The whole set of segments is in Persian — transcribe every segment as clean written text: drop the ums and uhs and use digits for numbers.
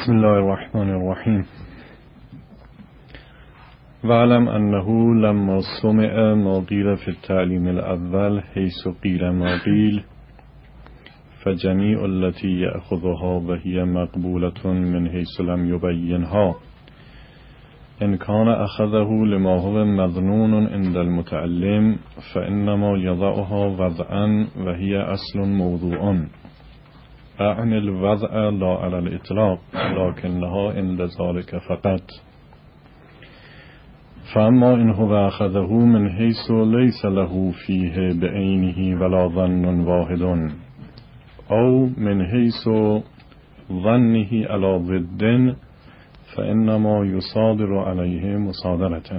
بسم الله الرحمن الرحیم. واعلم انه لما سمع ما قیل فی التعلیم الاول حیث قیل ما قیل فجمیع التي یأخذها و هی مقبولة من حیث لم یبینها ان کان اخذه لما هو مظنون عند المتعلم فانما یضعها وضعا و هی اصل موضوع اعني الوضع لا على الاطلاق لكنها عند ذلك فقط. فاما ان هو اخذه من حيث ليس له فيه بعينه ولا ظن واحد او من حيث ظنه على ضد فانما يصادر عليه مصادرة.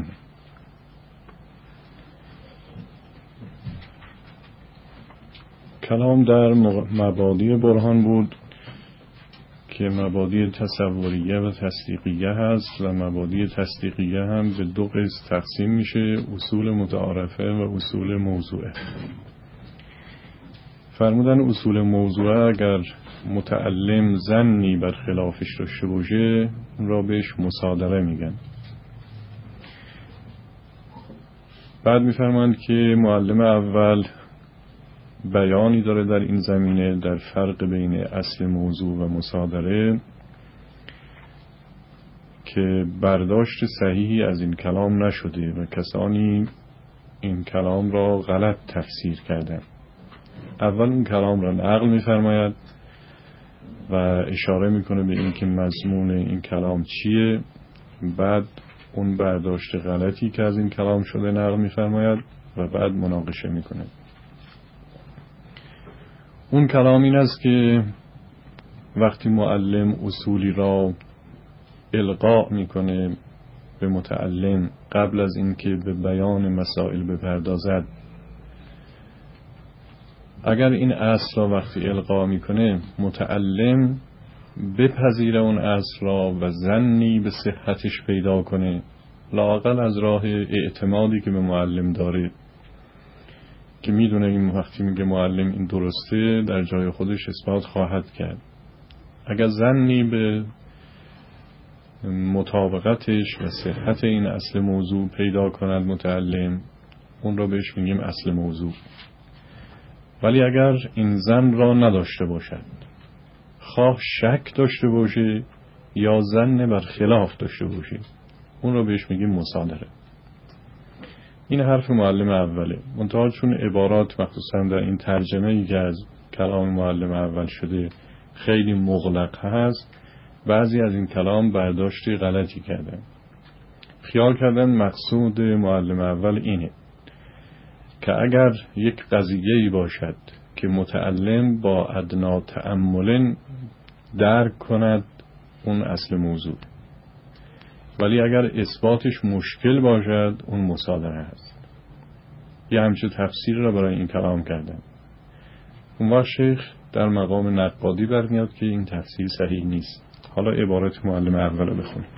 کلام در مبادی برهان بود که مبادی تصوریه و تصدیقیه هست و مبادی تصدیقیه هم به دو قسم تقسیم میشه: اصول متعارفه و اصول موضوعه. فرمودن اصول موضوعه اگر متعلم ظنی بر خلافش داشته باشه را بهش مصادره میگن. بعد میفرمایند که معلم اول بیانی داره در این زمینه در فرق بین اصل موضوع و مصادره که برداشت صحیحی از این کلام نشده و کسانی این کلام را غلط تفسیر کردن. اول این کلام را نقل می‌فرماید و اشاره میکنه به این که مضمون این کلام چیه، بعد اون برداشت غلطی که از این کلام شده نقل می‌فرماید و بعد مناقشه میکنه. اون کلام این است که وقتی معلم اصولی را القاء میکنه به متعلم قبل از اینکه به بیان مسائل بپردازد، اگر این اصل را وقتی القاء میکنه متعلم بپذیره اون اصل را و ظنی به صحتش پیدا کنه، لااقل از راه اعتمادی که به معلم داره که میدونه این وقتی میگه معلم این درسته در جای خودش اثبات خواهد کرد. اگر ظنی به مطابقتش و صحت این اصل موضوع پیدا کند متعلم، اون را بهش میگیم اصل موضوع. ولی اگر این ظن را نداشته باشد، خواه شک داشته باشه یا ظن بر خلاف داشته باشه، اون را بهش میگیم مصادره. این حرف معلم اوله. منتها چون عبارات مخصوصا در این ترجمه‌ای که از کلام معلم اول شده خیلی مغلق هست، بعضی از این کلام برداشتی غلطی کردن. خیال کردن مقصود معلم اول اینه که اگر یک قضیه‌ای باشد که متعلم با ادنا تأمل درک کند اون اصل موضوع، ولی اگر اثباتش مشکل باشد اون مصادره هست. یه همچه تفسیر را برای این کلام کردن. اون وقت شیخ در مقام نقادی برمیاد که این تفسیر صحیح نیست. حالا عبارت معلم اول رو بخونیم.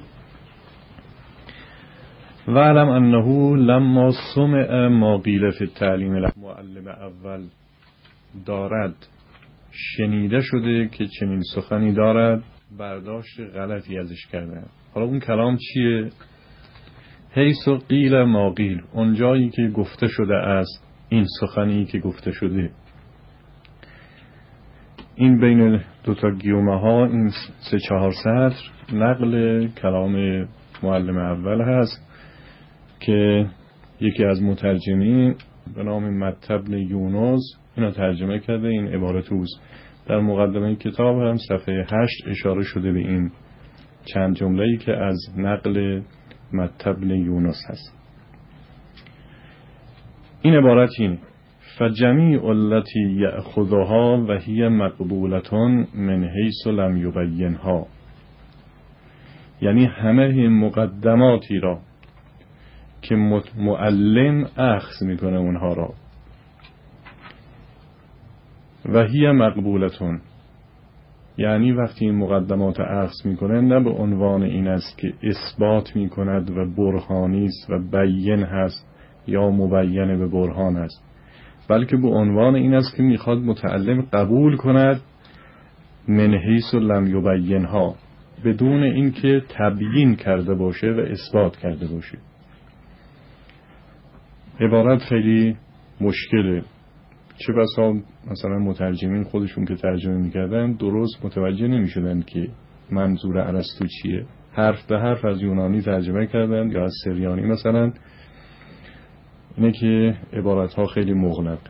وعلم انه لما سمع ما قیل فی التعلیم معلم اول دارد شنیده شده که چنین سخنی دارد، برداشت غلطی ازش کردن. حالا اون کلام چیه؟ حیث قیل ما قیل، اونجایی که گفته شده است این سخنی که گفته شده. این بین دوتا گیومه ها این 3-4 سطر نقل کلام معلم اول هست که یکی از مترجمین به نام مطب بن یونس اینو ترجمه کرده. این عبارت اوست. در مقدمه کتاب هم صفحه 8 اشاره شده به این چند جمله‌ای که از نقل مطب بن یونس هست. این عبارت اینه: فجمیع التی یأخذها و هی مقبولة من حیث لم یبینها، یعنی همه مقدماتی را که معلم اخذ میکنه اونها را، و هی مقبولة، یعنی وقتی این مقدمات اخذ میکنه نه به عنوان این است که اثبات میکند و برهانی است و بیان هست یا مبین به برهان است، بلکه به عنوان این است که میخواد متعلم قبول کند من حیث لم یبینها، بدون اینکه تبیین کرده باشه و اثبات کرده باشه. عبارت خیلی مشکله، چه بسا مثلا مترجمین خودشون که ترجمه میکردن درست متوجه نمیشدن که منظور ارسطو چیه. حرف به حرف از یونانی ترجمه کردن یا از سریانی مثلا، اینه که عبارت ها خیلی مغلق.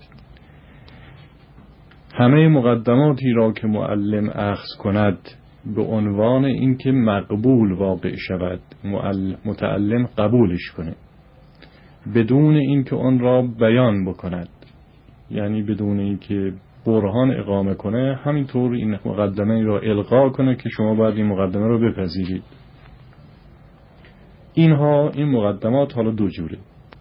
همه مقدماتی را که معلم اخذ کند به عنوان اینکه مقبول واقع شود، متعلم قبولش کنه بدون اینکه آن را بیان بکند، یعنی بدون اینکه برهان اقامه کنه، همینطور این مقدمه را القا کنه که شما باید این مقدمه را بپذیرید. این مقدمات حالا دو جوره.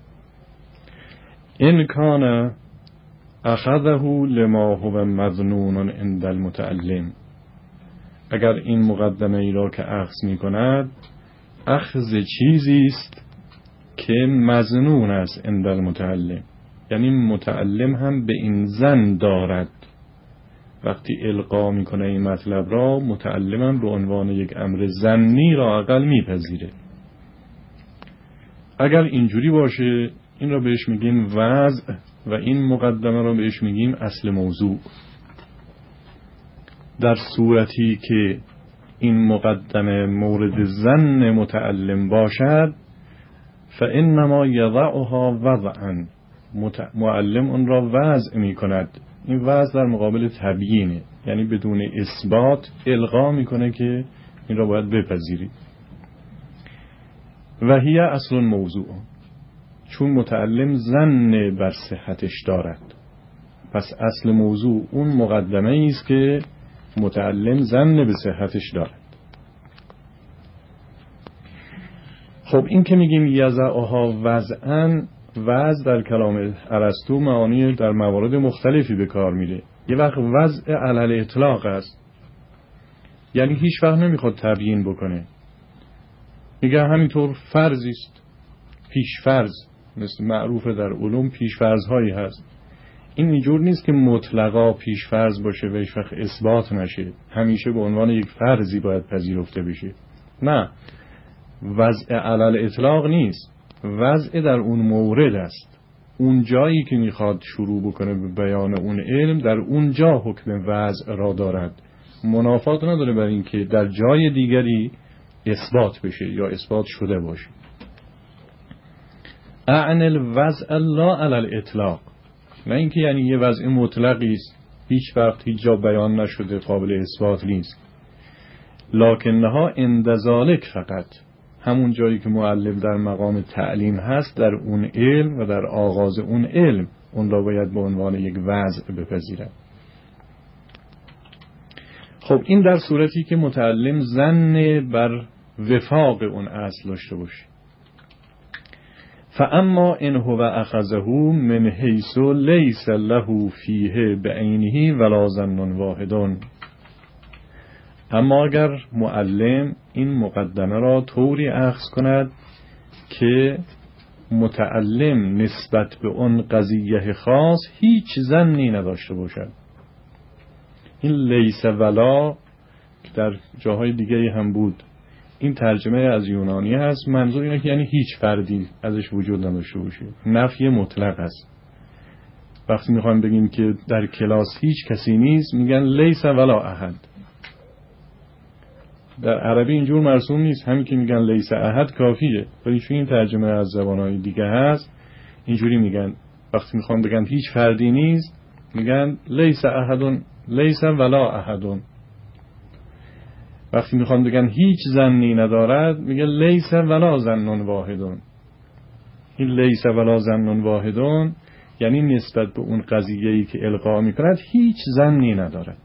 این کان اخذه لما هو مظنون عند المتعلم، اگر این مقدمه ای را که اخذ می کند اخذ چیزی است که مظنون است عند المتعلم، یعنی متعلم هم به این ظن دارد وقتی القا میکنه این مطلب را، متعلم هم به عنوان یک امر ظنی را اقل میپذیره. اگر اینجوری باشه این را بهش میگیم وضع و این مقدمه را بهش میگیم اصل موضوع. در صورتی که این مقدمه مورد ظن متعلم باشد فانما یضعها وضعا، معلم اون را وضع می کند. این وضع در مقابل تبیینه، یعنی بدون اثبات القا میکنه که این را باید بپذیرید. و هی اصل موضوع، چون متعلم ظن بر صحتش دارد، پس اصل موضوع اون مقدمه است که متعلم ظن به صحتش دارد. خب این که میگیم یضعها وضعا، وضع در کلام ارسطو معانی در موارد مختلفی به کار میره. یه وقت وضع علی الاطلاق است، یعنی هیچ وقت نمیخواد تبیین بکنه، میگه همینطور فرضی است، پیش فرض، مثل معروف در علوم پیش فرض هایی هست. این اینجور نیست که مطلقا پیش فرض باشه و هیچ وقت اثبات نشه، همیشه به عنوان یک فرضی باید پذیرفته بشه. نه، وضع علی الاطلاق نیست، وضع در اون مورد است. اون جایی که میخواد شروع بکنه به بیان اون علم، در اون جا حکم وضع را دارد. منافات نداره بر این که در جای دیگری اثبات بشه یا اثبات شده باشه. اعنی الوضع لا علی الاطلاق، نه اینکه یعنی یه وضع مطلقی است هیچ وقت هیچ جا بیان نشده قابل اثبات نیست. لکنها عند ذلک، فقط همون جایی که معلم در مقام تعلیم هست، در اون علم و در آغاز اون علم، اون را باید به عنوان یک وضع بپذیرد. خب این در صورتی که متعلم ظن بر وفاق اون اصل داشته باشه. فاما ان هو اخذه من حیث لیس له فیه بعینه ولا ظن واحد، اما اگر معلم این مقدمه را طوری اخذ کند که متعلم نسبت به اون قضیه خاص هیچ ظنی نداشته باشد. این لیس ولا که در جاهای دیگه هم بود، این ترجمه از یونانی هست، منظور اینه که یعنی هیچ فردی ازش وجود نداشته باشه، نفی مطلق است. وقتی میخوایم بگیم که در کلاس هیچ کسی نیست میگن لیس ولا احد. در عربی اینجور مرسوم نیست، همین که میگن لیس احد کافیه، ولی چون این ترجمه از زبانهای دیگه هست اینجوری میگن. وقتی میخوام بگن هیچ فردی نیست میگن لیس احد، لیس ولا احد. وقتی میخوام بگن هیچ ظنی ندارد میگن لیس ولا ظن واحد. این لیس ولا ظن واحد یعنی نسبت به اون قضیه‌ای که القا میکند هیچ ظنی ندارد.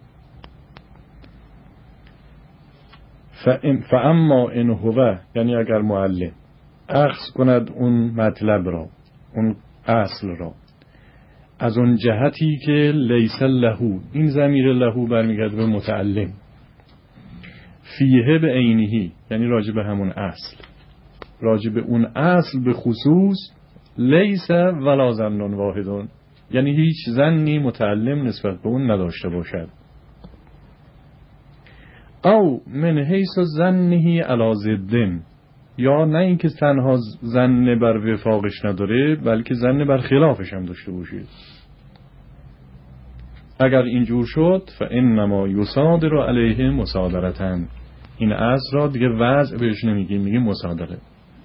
فاما ان هو، یعنی اگر معلم اخذ کند اون مطلب را، اون اصل را، از اون جهتی که لیس له، این ضمیر له برمیگرده به متعلم، فیه به عینه، یعنی راجع به همون اصل، راجع به اون اصل به خصوص، لیس ولا ظن واحد، یعنی هیچ ظنی متعلم نسبت به اون نداشته باشد. او من حیث ظنه علی ضدن، یا نه اینکه تنها ظن بر وفاقش نداره بلکه ظن بر خلافش هم داشته باشه. اگر اینجور شد فانما یصادر علیه مصادرة، این اصل را دیگه وضع بهش نمیگیم، میگیم مصادره.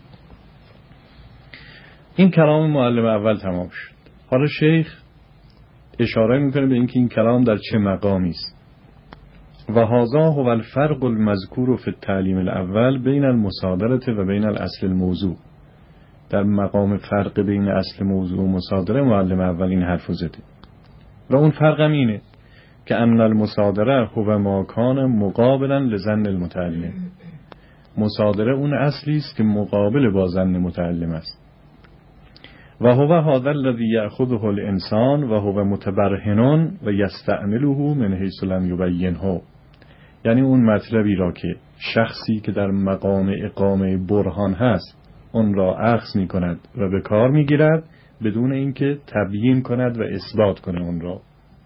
این کلام معلم اول تمام شد. حالا شیخ اشاره میکنه به اینکه این کلام در چه مقامی است. و هذا هو الفرق المذکور فی التعلیم الاول بین المصادره و بین الاصل الموضوع. در مقام فرق بین اصل موضوع و مصادره معلم اول این حرف زده و اون فرق هم اینه که ان المصادره هو ما کان مقابلا لظن المتعلم. مصادره اون اصلی است که مقابل با ظن متعلم است. و هو هذا الذي یأخذه الانسان و هو متبرهن و یستعمله من حیث لم یبینه. یعنی اون مطلبی را که شخصی که در مقام اقامه برهان هست اون را اخذ می کند و به کار می گیرد بدون اینکه تبیین کند و اثبات کنه اون را.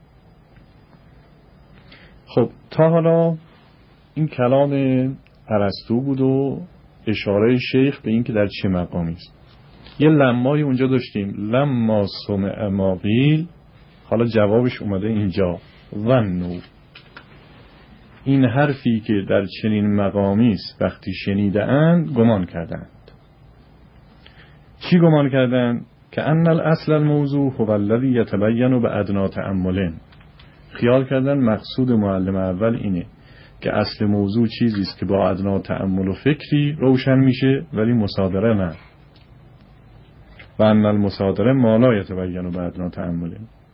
خب تا حالا این کلام ارسطو بود و اشاره شیخ به اینکه در چه مقامی است. یه لمای اونجا داشتیم، لما سمع ما قیل، حالا جوابش اومده اینجا ظنوا. این حرفی که در چنین مقامی است وقتی شنیده اند گمان کردند. چی گمان کردند؟ که ان الاصل الموضوع هو الذی یتبین بادنا تأمل. خیال کردن مقصود معلم اول اینه که اصل موضوع چیزی است که با ادنا تأمل و فکری روشن میشه، ولی مصادره نه. و ان المصادره ما لا یتبین بادنا تأمل.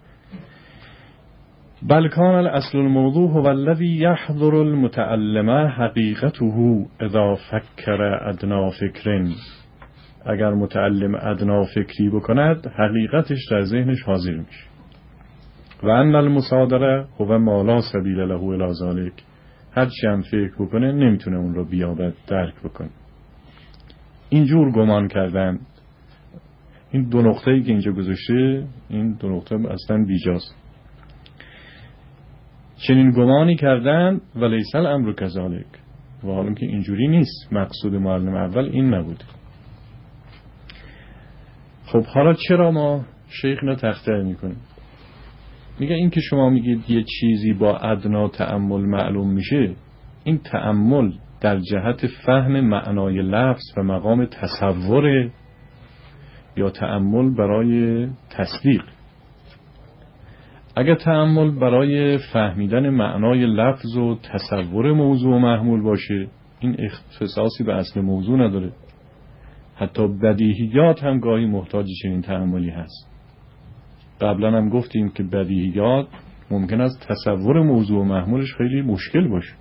بل کان الاصل الموضوع هو الذی یحضر المتعلم حقیقته اذا فکر ادنا فکر. اگر متعلم ادنا فکری بکند حقیقتش در ذهنش حاضر میشه. و ان المصادره هو ما لا سبیل له الی ذلک. هر چی هم فکر بکنه نمیتونه اون رو بیابد، درک بکنه. اینجور گمان کردن. این دو نقطه‌ای که اینجا گذاشته، این دو نقطه اصلا بیجاست. چنین گمانی کردن و لیس الامر کذالک. و حالا که اینجوری نیست، مقصود معلم اول این نبود. خب حالا چرا ما شیخ نه تخطئ میکنیم؟ میگه این که شما میگید یه چیزی با ادنا تأمل معلوم میشه، این تأمل در جهت فهم معنای لفظ و مقام تصور یا تأمل برای تصدیق. اگر تأمل برای فهمیدن معنای لفظ و تصور موضوع و محمول باشه، این اختصاصی به اصل موضوع نداره. حتی بدیهیات هم گاهی محتاج چنین تأملی هست. قبلا هم گفتیم که بدیهیات ممکن است تصور موضوع و محمولش خیلی مشکل باشه.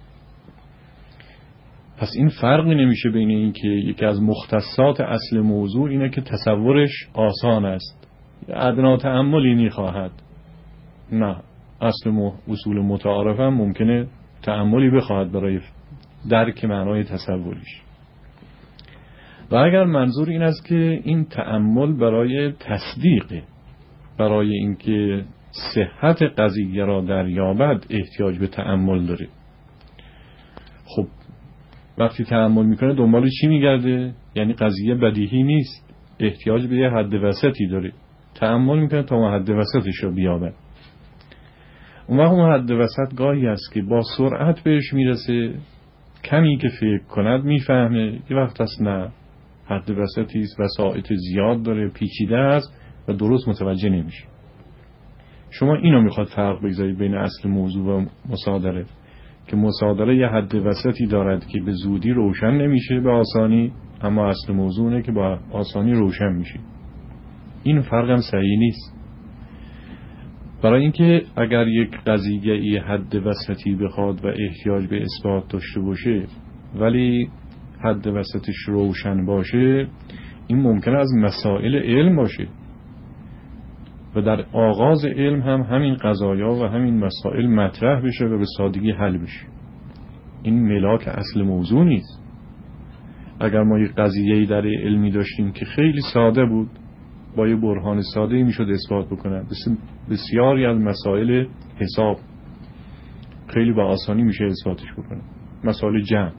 پس این فرقی نمیشه بین این که یکی از مختصات اصل موضوع اینه که تصورش آسان است، ادنا تأملی میخواهد. نه، اصول متعارف هم ممکنه تأملی بخواهد برای درک معنای تصوریش. و اگر منظور این است که این تأمل برای تصدیق، برای اینکه صحت قضیه را دریابد احتیاج به تأمل داره، خب وقتی تأمل میکنه دنبال چی میگرده؟ یعنی قضیه بدیهی نیست، احتیاج به یه حد وسطی داره. تأمل میکنه تا حد وسطش رو بیابد. اون وقت اون حد وسط گاهی است که با سرعت بهش میرسه، کمی که فکر کند میفهمه، یه وقت هست نه، حد وسطی است، وسائط زیاد داره، پیچیده است و درست متوجه نمیشه. شما اینو میخواد فرق بگذارید بین اصل موضوع و مصادره، که مصادره یه حد وسطی دارد که به زودی روشن نمیشه به آسانی، اما اصل موضوع اینه که با آسانی روشن میشه. این فرق هم صحیح نیست. برای اینکه اگر یک قضیه یه حد وسطی بخواد و احتیاج به اثبات داشته باشه ولی حد وسطش روشن باشه، این ممکنه از مسائل علم باشه و در آغاز علم هم همین قضایا و همین مسائل مطرح بشه و به سادگی حل بشه. این ملاک اصل موضوع نیست. اگر ما یک قضیه‌ای در علمی داشتیم که خیلی ساده بود، با یه برهان ساده‌ای میشد اثبات بکنه، بسیاری از مسائل حساب خیلی با آسانی میشه اثباتش بکنه. مسائل جمع.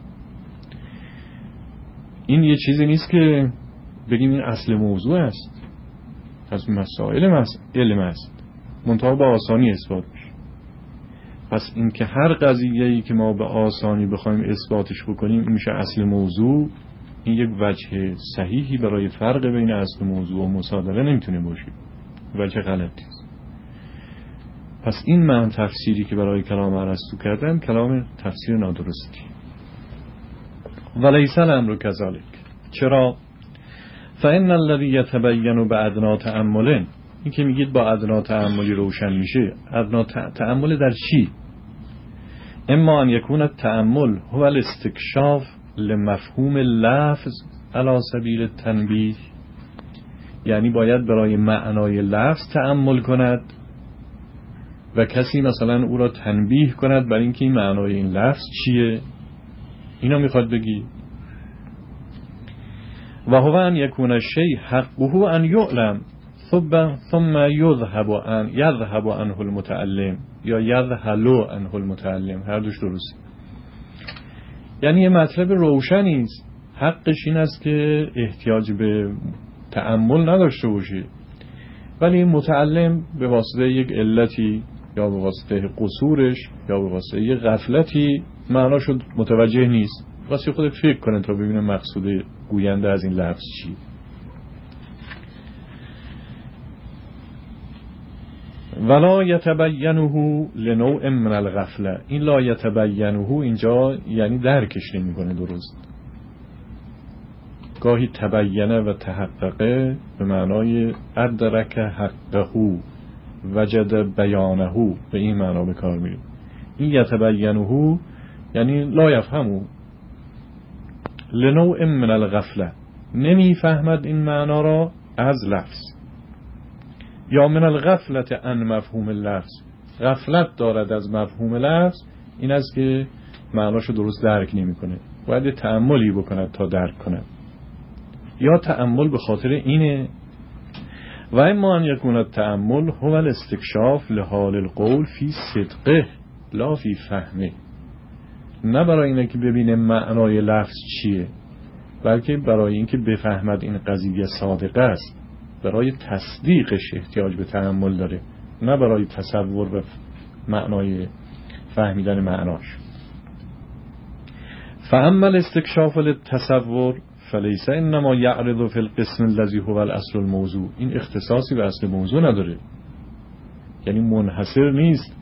این یه چیزی نیست که بگیم این اصل موضوع است، از مسائل علم است، منتها به آسانی اثبات میشه. پس این که هر قضیه‌ای که ما به آسانی بخوایم اثباتش بکنیم این میشه اصل موضوع، این یک وجه صحیحی برای فرق بین اصل موضوع و مصادره نمیتونه باشه، وجه غلطی است. پس این معنی تفسیری که برای کلام ارسطو کردن کلام تفسیر نادرستی. ولیس الامر کذالک. چرا؟ فإن الذی یتبین بادنا تأمل، این که میگید با ادنا تأملی روشن میشه، ادنا تأمل در چی؟ اما ان یکون التأمل هو الاستکشاف لمفهوم لفظ علی سبیل التنبیه، یعنی باید برای معنای لفظ تأمل کند و کسی مثلا او را تنبیه کند برای اینکه این معنای این لفظ چیه. اینا میخواد بگی. و هو ان یکون الشیء حقه ان یعلم ثم یذهب عنه المتعلم یا یذهل عنه المتعلم، هر دوش درست. یعنی یه مطلب روشنی است، حقش این است که احتیاج به تأمل نداشته باشه، ولی این متعلم به واسطه یک علتی یا به واسطه قصورش یا به واسطه یک غفلتی معناشو متوجه نیست، واسه خود فکر کنه تا ببینه مقصود گوینده از این لفظ چی. ولا یتبینه لنوع من الغفله، این لا یتبینه اینجا یعنی درکش نمی کنه درست. گاهی تبینه و تحققه به معنای ادرک حقه وجد بیانه، به این معنا به کار میره. این یتبینه یعنی لا یفهمه لنوع من الغفله، نمیفهمد این معنا را از لفظ، یا من الغفلت عن مفهوم اللفظ، غفلت دارد از مفهوم لفظ، این است که معناشو درست درک نمی کنه، باید تأملی بکند تا درک کند، یا تأمل به خاطر اینه. و اما ان یکون التأمل هو الاستکشاف لحال القول فی صدقه لا فی فهمه، نه برای اینه که ببینه معنای لفظ چیه، بلکه برای اینکه بفهمد این قضیه صادقه است، برای تصدیقش احتیاج به تأمل داره، نه برای تصور و معنای فهمیدن معناش. فاما الاستکشاف للتصور فلیس انما یعرض فی القسم الذی هو الاصل الموضوع، این اختصاصی به اصل موضوع نداره، یعنی منحصر نیست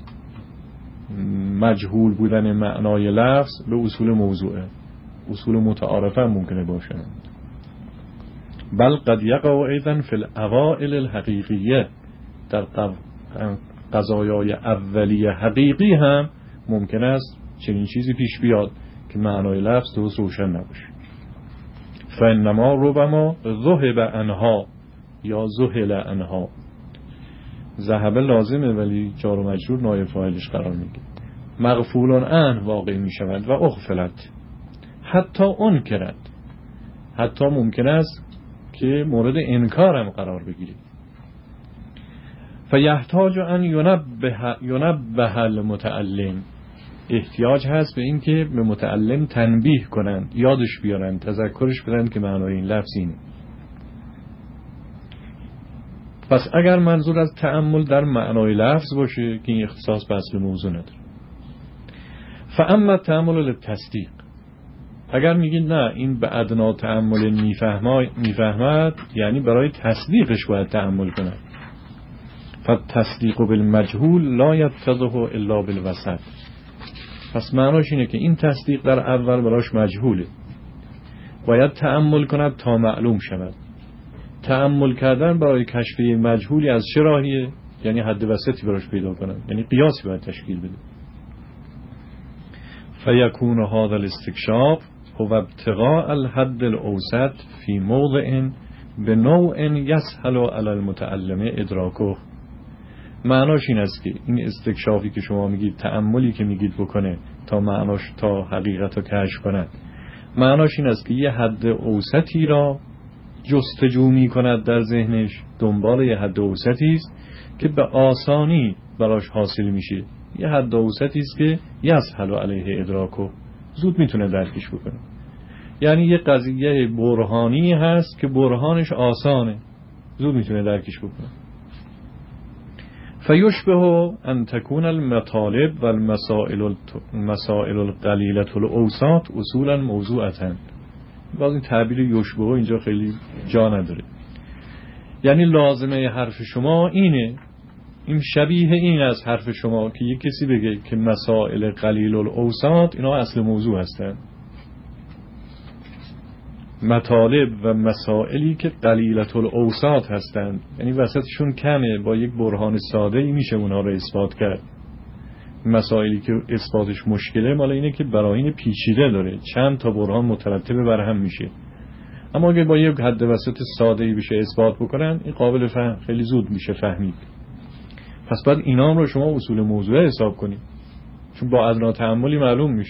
مجهول بودن معنای لفظ به اصول موضوعه، اصول متعارفه هم ممکنه باشه، بل قد یقع ایضا فی الاوائل الحقیقیه، در قضایای اولیه حقیقی هم ممکن است چنین چیزی پیش بیاد که معنای لفظ درست روشن نباشه. فانما ربما ذهب عنها یا ذهل عنها، ذهب لازمه ولی جار و مجرور نایب فاعلش قرار میگیره، مغفولان عنه واقع میشود و اغفلت حتی انکرت، حتی ممکن است که مورد انکار هم قرار بگیره. فیحتاج ان ینبه المتعلم، احتیاج هست به این که به متعلم تنبیه کنند، یادش بیارن، تذکرش بدن که معنای این لفظ اینه. پس اگر منظور از تأمل در معنای لفظ باشه که این اختصاص به اصل موضوع نداره. فاما تأمل للتصدیق، اگر میگید نه این به ادنا تأمل میفهمد، یعنی برای تصدیقش باید تأمل کنه. فالتصدیق بالمجهول لا یتضح الا بالوسط، پس معناش اینه که این تصدیق در اول براش مجهوله، باید تأمل کند تا معلوم شود. تأمل کردن برای کشف مجهولی از چه راهیه؟ یعنی حد وسطی براش پیدا کنند، یعنی قیاسی باید تشکیل بده. فیکون هذا الاستکشاف هو ابتغاء الحد الاوسط فی موضع بنوع یسهل علی المتعلم ادراکه. معناش این است که این استکشافی که شما میگید، تأملی که میگید بکنه تا معناش، تا حقیقت رو کشف کند، معناش این است که یه حد اوسطی را جستجو میکند در ذهنش، دنبال یه حد اوسطی است که به آسانی براش حاصل میشه، یه حد اوسطی است که یسهل علیه ادراکو، زود میتونه درکش بکنه. یعنی یه قضیه برهانی هست که برهانش آسانه، زود میتونه درکش بکنه. فیشبه ان تكون المطالب والمسائل القلیلة الاوساط اصولا موضوعة. باز این تعبیر یشبه اینجا خیلی جا نداره. یعنی لازمه حرف شما اینه، این شبیه این از حرف شما که یک کسی بگه که مسائل قلیل الاوساط اینا اصل موضوع هستن. مطالب و مسائلی که قلیلة الاوساط هستند، یعنی وسطشون کمه، با یک برهان ساده ای میشه اونها رو اثبات کرد. مسائلی که اثباتش مشکله مال اینه که براهین پیچیده داره، چند تا برهان مترتب بر هم میشه. اما اگه با یک حد وسط ساده ای بشه اثبات بکنن، این قابل فهم، خیلی زود میشه فهمید. پس بعد اینا هم رو شما اصول موضوع حساب کنید، چون با ادنا تأملی معلوم میشه.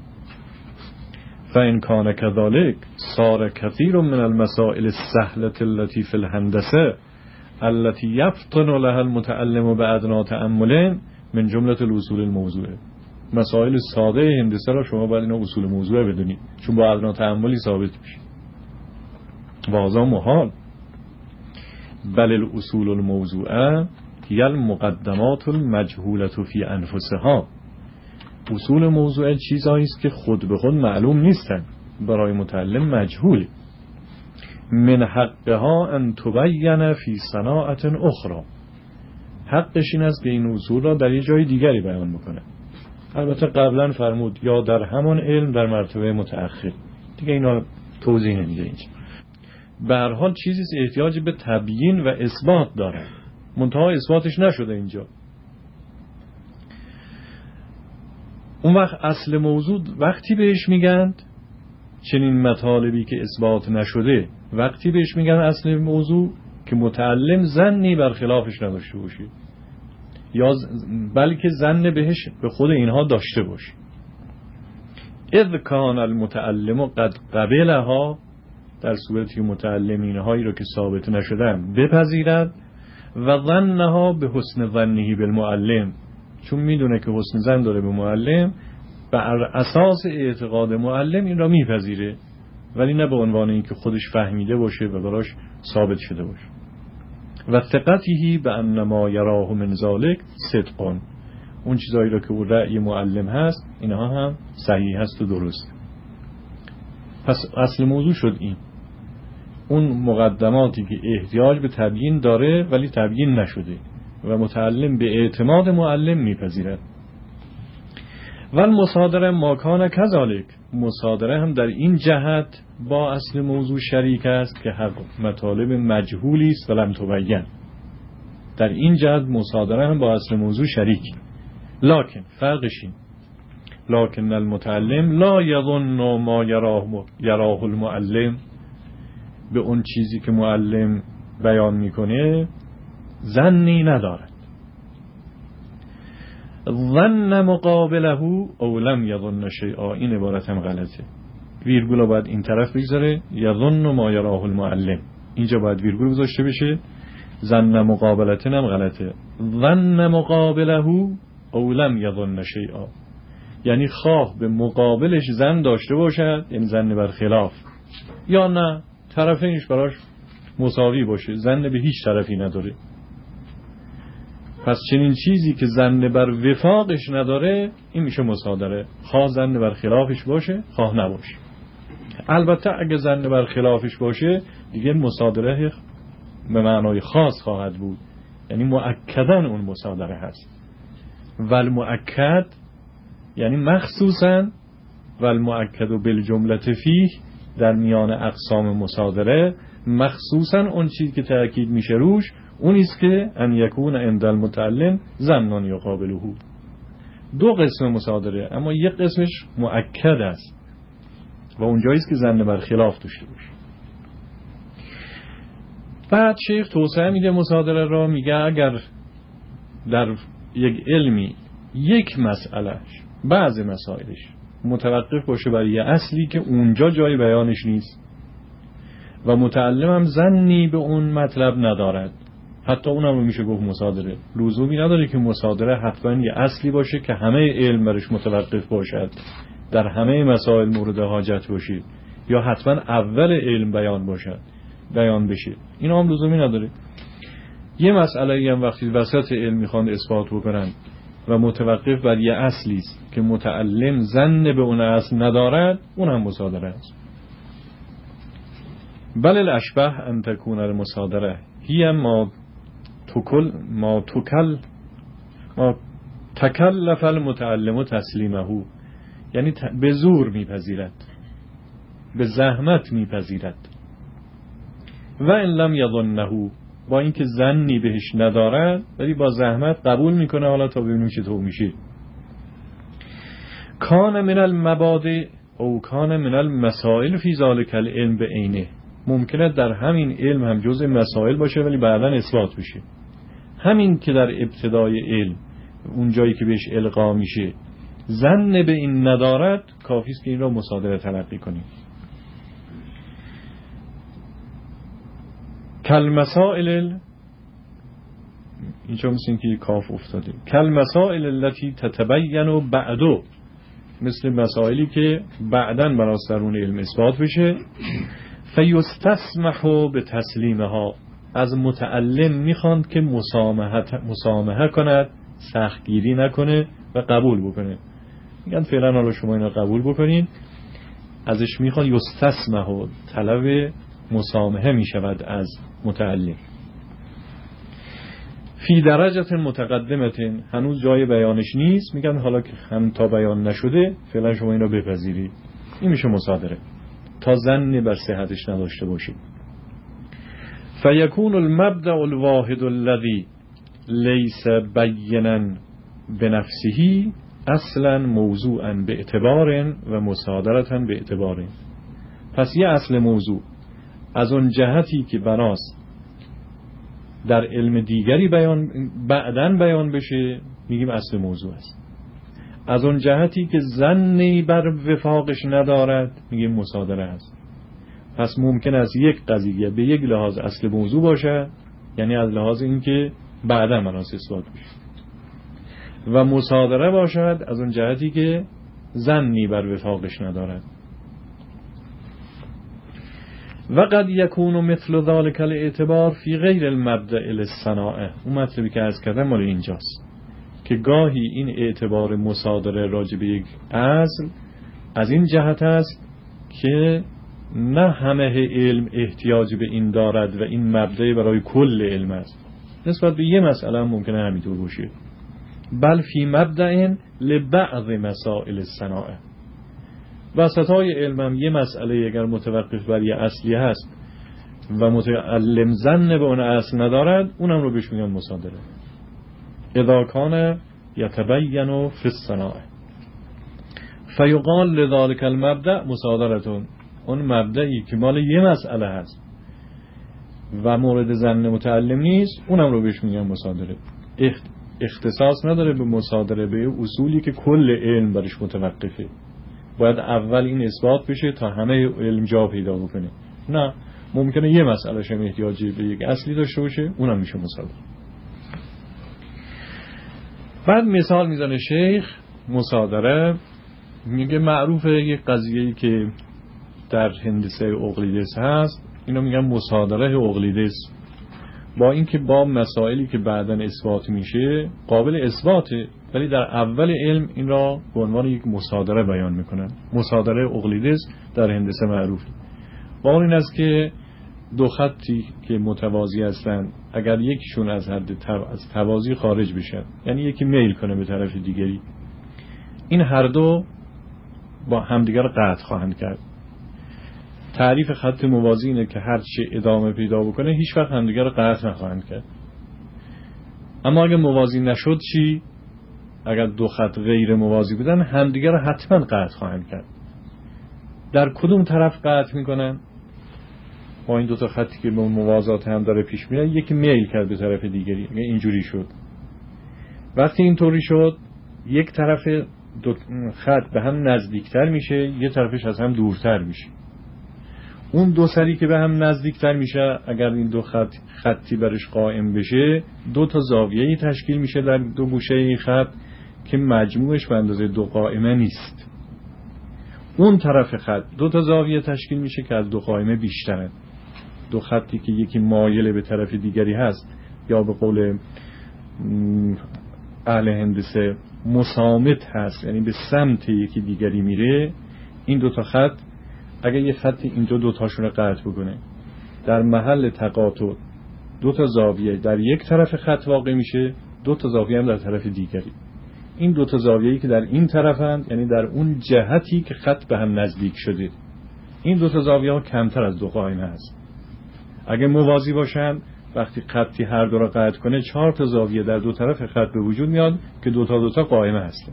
فإن كان كذلك صار كثير من المسائل السهلة التي في الهندسة التي يفطن لها المتعلم بأدنى تأمل من جملة الأصول الموضوعه. مسائل ساده هندسه را شما باید اینا اصول موضوع بدونید، چون با ادنا تأملی ثابت میشه. واضح محال. بل الاصول الموضوعه هي المقدمات المجهولة في أنفسها. اصول موضوع چیزایی است که خود به خود معلوم نیستن، برای متعلم مجهول. من حقها ان تبین فی صناعة اخرى. حقش این است که این اصول را در یه جای دیگری بیان بکنه. البته قبلا فرمود یا در همان علم در مرتبه متأخر، دیگه اینا توضیح نمیده اینجا. به هر حال چیزی احتیاج به تبیین و اثبات داره، منتها اثباتش نشده اینجا. اون وقت اصل موضوع وقتی بهش میگن چنین مطالبی که اثبات نشده، وقتی بهش میگن اصل موضوع که متعلم ظنی بر خلافش نداشته باشه، یا بلکه ظن بهش به خود اینها داشته باشه. اذ کان المتعلم قد قبلها، در صورتی که متعلم اینهایی رو که ثابت نشدن بپذیرد، و ظنها به حسن ظنه بالمعلم، چون میدونه که حسن ظن داره به معلم، بر اساس اعتقاد معلم این را میپذیره، ولی نه به عنوان اینکه خودش فهمیده باشه و براش ثابت شده باشه. و ثقته به ان ما یراه من ذلک صدق، اون چیزایی را که اون رأی معلم هست اینها هم صحیح هست و درست. پس اصل موضوع شد این، اون مقدماتی که احتیاج به تبیین داره ولی تبیین نشده و متعلم به اعتماد معلم میپذیرد. و المصادره ماکان کذالک، مصادره هم در این جهت با اصل موضوع شریک است که حق مطالب مجهولی است ولم تبین. در این جهت مصادره هم با اصل موضوع شریک، لکن فرقش این، لکن المتعلم لا یظن ما یراه المعلم، به اون چیزی که معلم بیان میکنه ظنی ندارد. ظن مقابله او لم یظن شیئا، این عبارت هم غلطه. ویرگول باید این طرف بگذاره، یظن ما یراه المعلم، اینجا باید ویرگول گذاشته بشه. ظن مقابلتن هم غلطه. ظن مقابله او لم یظن شیئا، یعنی خواه به مقابلش ظن داشته باشد، یعنی ظن بر خلاف، یا نه طرفینش براش مساوی باشه، ظن به هیچ طرفی نداره. پس چنین چیزی که ظن بر وفاقش نداره این میشه مصادره، خواه ظن بر خلافش باشه خواه نباشه. البته اگه ظن بر خلافش باشه دیگه مصادره به معنای خاص خواهد بود، یعنی مؤکدن اون مصادره هست. والمؤکد یعنی مخصوصا، والمؤکد بالجمله فیه، در میان اقسام مصادره مخصوصا اون چیزی که تأکید میشه روش اون است که ان یکون عند المتعلم ظنن یقابله. دو قسم مصادره، اما یک قسمش مؤکد است و اونجایی است که ظن بر خلاف داشته باشه. بعد شیخ توسعه میده مصادره را، میگه اگر در یک علمی یک مسئلهش، بعض مسائلش متوقف باشه برای یه اصلی که اونجا جای بیانش نیست و متعلم هم ظنی به اون مطلب ندارد، حتی اونم رو میشه گفت مصادره. لزومی نداره که مصادره حتما یه اصلی باشه که همه علم برش متوقف باشد، در همه مسائل مورد حاجت باشید یا حتما اول علم بیان بشه. این هم لزومی نداره. یه مسئله هم وقتی وسط علم میخوان اثبات بکنن و متوقف بر یه اصلی است که متعلم ظن به اون اصل ندارد، اون هم مصادره است. بل الاشبه ان تكون المصادره هی ما تکلف المتعلم تسلیمه، یعنی به زور میپذیرد، به زحمت میپذیرد. و ان لم یظنه، با اینکه ظنی بهش ندارد ولی با زحمت قبول میکنه، حالا تا ببینیم چطور میشه. کان من المبادئ او کان من المسائل فی ذلک العلم بعینه، ممکنه در همین علم هم جزء مسائل باشه ولی بعداً اثبات بشه. همین که در ابتدای علم اون جایی که بهش القا میشه ظن به این ندارد، کافی است که این را مصادره تلقی کنیم. کالمسائل، اینجا مثل این که کاف افتاده، کالمسائل التي تتبین بعدو، مثل مسائلی که بعداً بناست در اون علم اثبات بشه. فیستسمح به تسلیمها، از متعلم میخواند که مسامحه کند، سختگیری نکنه و قبول بکنه. میگن فعلا حالا شما اینا قبول بکنین، ازش میخوان یستسمح، طلب مسامحه میشود از متعلم. فی درجه متقدمه، هنوز جای بیانش نیست، میگن حالا که هم تا بیان نشده فعلا شما اینا بپذیرید. این میشه مصادره، تا ظن بر صحتش نداشته باشید. فیکون المبدأ الواحد الذی لیس بینا بنفسه اصلا موضوعا به اعتبار و مصادرتا به اعتبار. پس یه اصل موضوع از اون جهتی که بناست در علم دیگری بعداً بیان بشه میگیم اصل موضوع است. از اون جهتی که ظنی بر وفاقش ندارد میگیم مصادره است. پس ممکن است یک قضیه به یک لحاظ اصل موضوع باشه، یعنی از لحاظ اینکه بعداً بناست اثبات بشه، و مصادره باشد از اون جهتی که ظنی بر وفاقش ندارد. و قد یکون مثل ذلك الاعتبار فی غیر المبدأ للصناعه. اون مطلبی که عرض کردم مال اینجاست که گاهی این اعتبار مصادره راجع به یک اصل از این جهت است که نه همه علم احتیاج به این دارد و این مبدأ برای کل علم است. نسبت به یه مسئله ممکنه همینطور باشه. بل فی مبدأ لبعض مسائل الصناعه. وسطای علمم یه مسئله اگر متوقف بر یه اصلی هست و متعلم ظن به اون اصل ندارد، اونم رو بهش میگن مصادره. اذا کان یتبین فی الصناعه فیقال لذلك المبدأ مصادرتون. اون مبدئی که مال یه مسئله هست و مورد ظن متعلم نیست، اونم رو بهش میگن مصادره. اختصاص نداره به مصادره به اصولی که کل علم برش متوقفه، باید اول این اثبات بشه تا همه علم جا پیدا بکنه. نه، ممکنه یه مسئله شم احتیاجی به یک اصلی داشته باشه، اونم میشه مصادره. بعد مثال میزنه شیخ مصادره، میگه معروفه یک قضیه‌ای که در هندسه اقلیدس هست، اینو میگن مصادره اقلیدس. با اینکه با مسائلی که بعداً اثبات میشه قابل اثباته، ولی در اول علم این را به عنوان یک مصادره بیان میکنن. مصادره اقلیدس در هندسه معروف. با این است که دو خطی که متوازی هستند اگر یکیشون از حد از توازی خارج بشن، یعنی یکی میل کنه به طرف دیگری، این هر دو با همدیگر قطع خواهند کرد. تعریف خط موازی اینه که هر چه ادامه پیدا بکنه هیچ وقت همدیگر رو قطع نخواهند کرد. اما اگه موازی نشد چی؟ اگر دو خط غیر موازی بودن همدیگر رو حتما قطع خواهند کرد. در کدوم طرف قطع میکنن؟ با این دو تا خطی که به موازات هم داره پیش میره، یکی میل کرد به طرف دیگری. اگه اینجوری شد، وقتی اینطوری شد یک طرف دو خط به هم نزدیکتر میشه، یه طرفش از هم دورتر میشه. اون دو سری که به هم نزدیکتر میشه، اگر این دو خطی برش قائم بشه، دو تا زاویه‌ای تشکیل میشه در دو گوشه این خط که مجموعش به اندازه دو قائمه نیست. اون طرف خط دو تا زاویه تشکیل میشه که از دو قائمه بیشتره. دو خطی که یکی مایل به طرف دیگری هست یا به قول اهل هندسه مسامت هست، یعنی به سمت یکی دیگری میره، این دو تا خط اگر یه خطی اینجا دو تاشون رو قطع بکنه، در محل تقاطع دو تا زاویه در یک طرف خط واقع میشه، دو تا زاویه هم در طرف دیگری. این دو تا زاویه‌ای که در این طرفند، یعنی در اون جهتی که خط به هم نزدیک شده، این دو تا زاویه ها کمتر از دو قائمه هست. اگه موازی باشن، وقتی خطی هر دو را قطع کنه 4 تا زاویه در دو طرف خط به وجود میاد که دو تا قائمه هستن،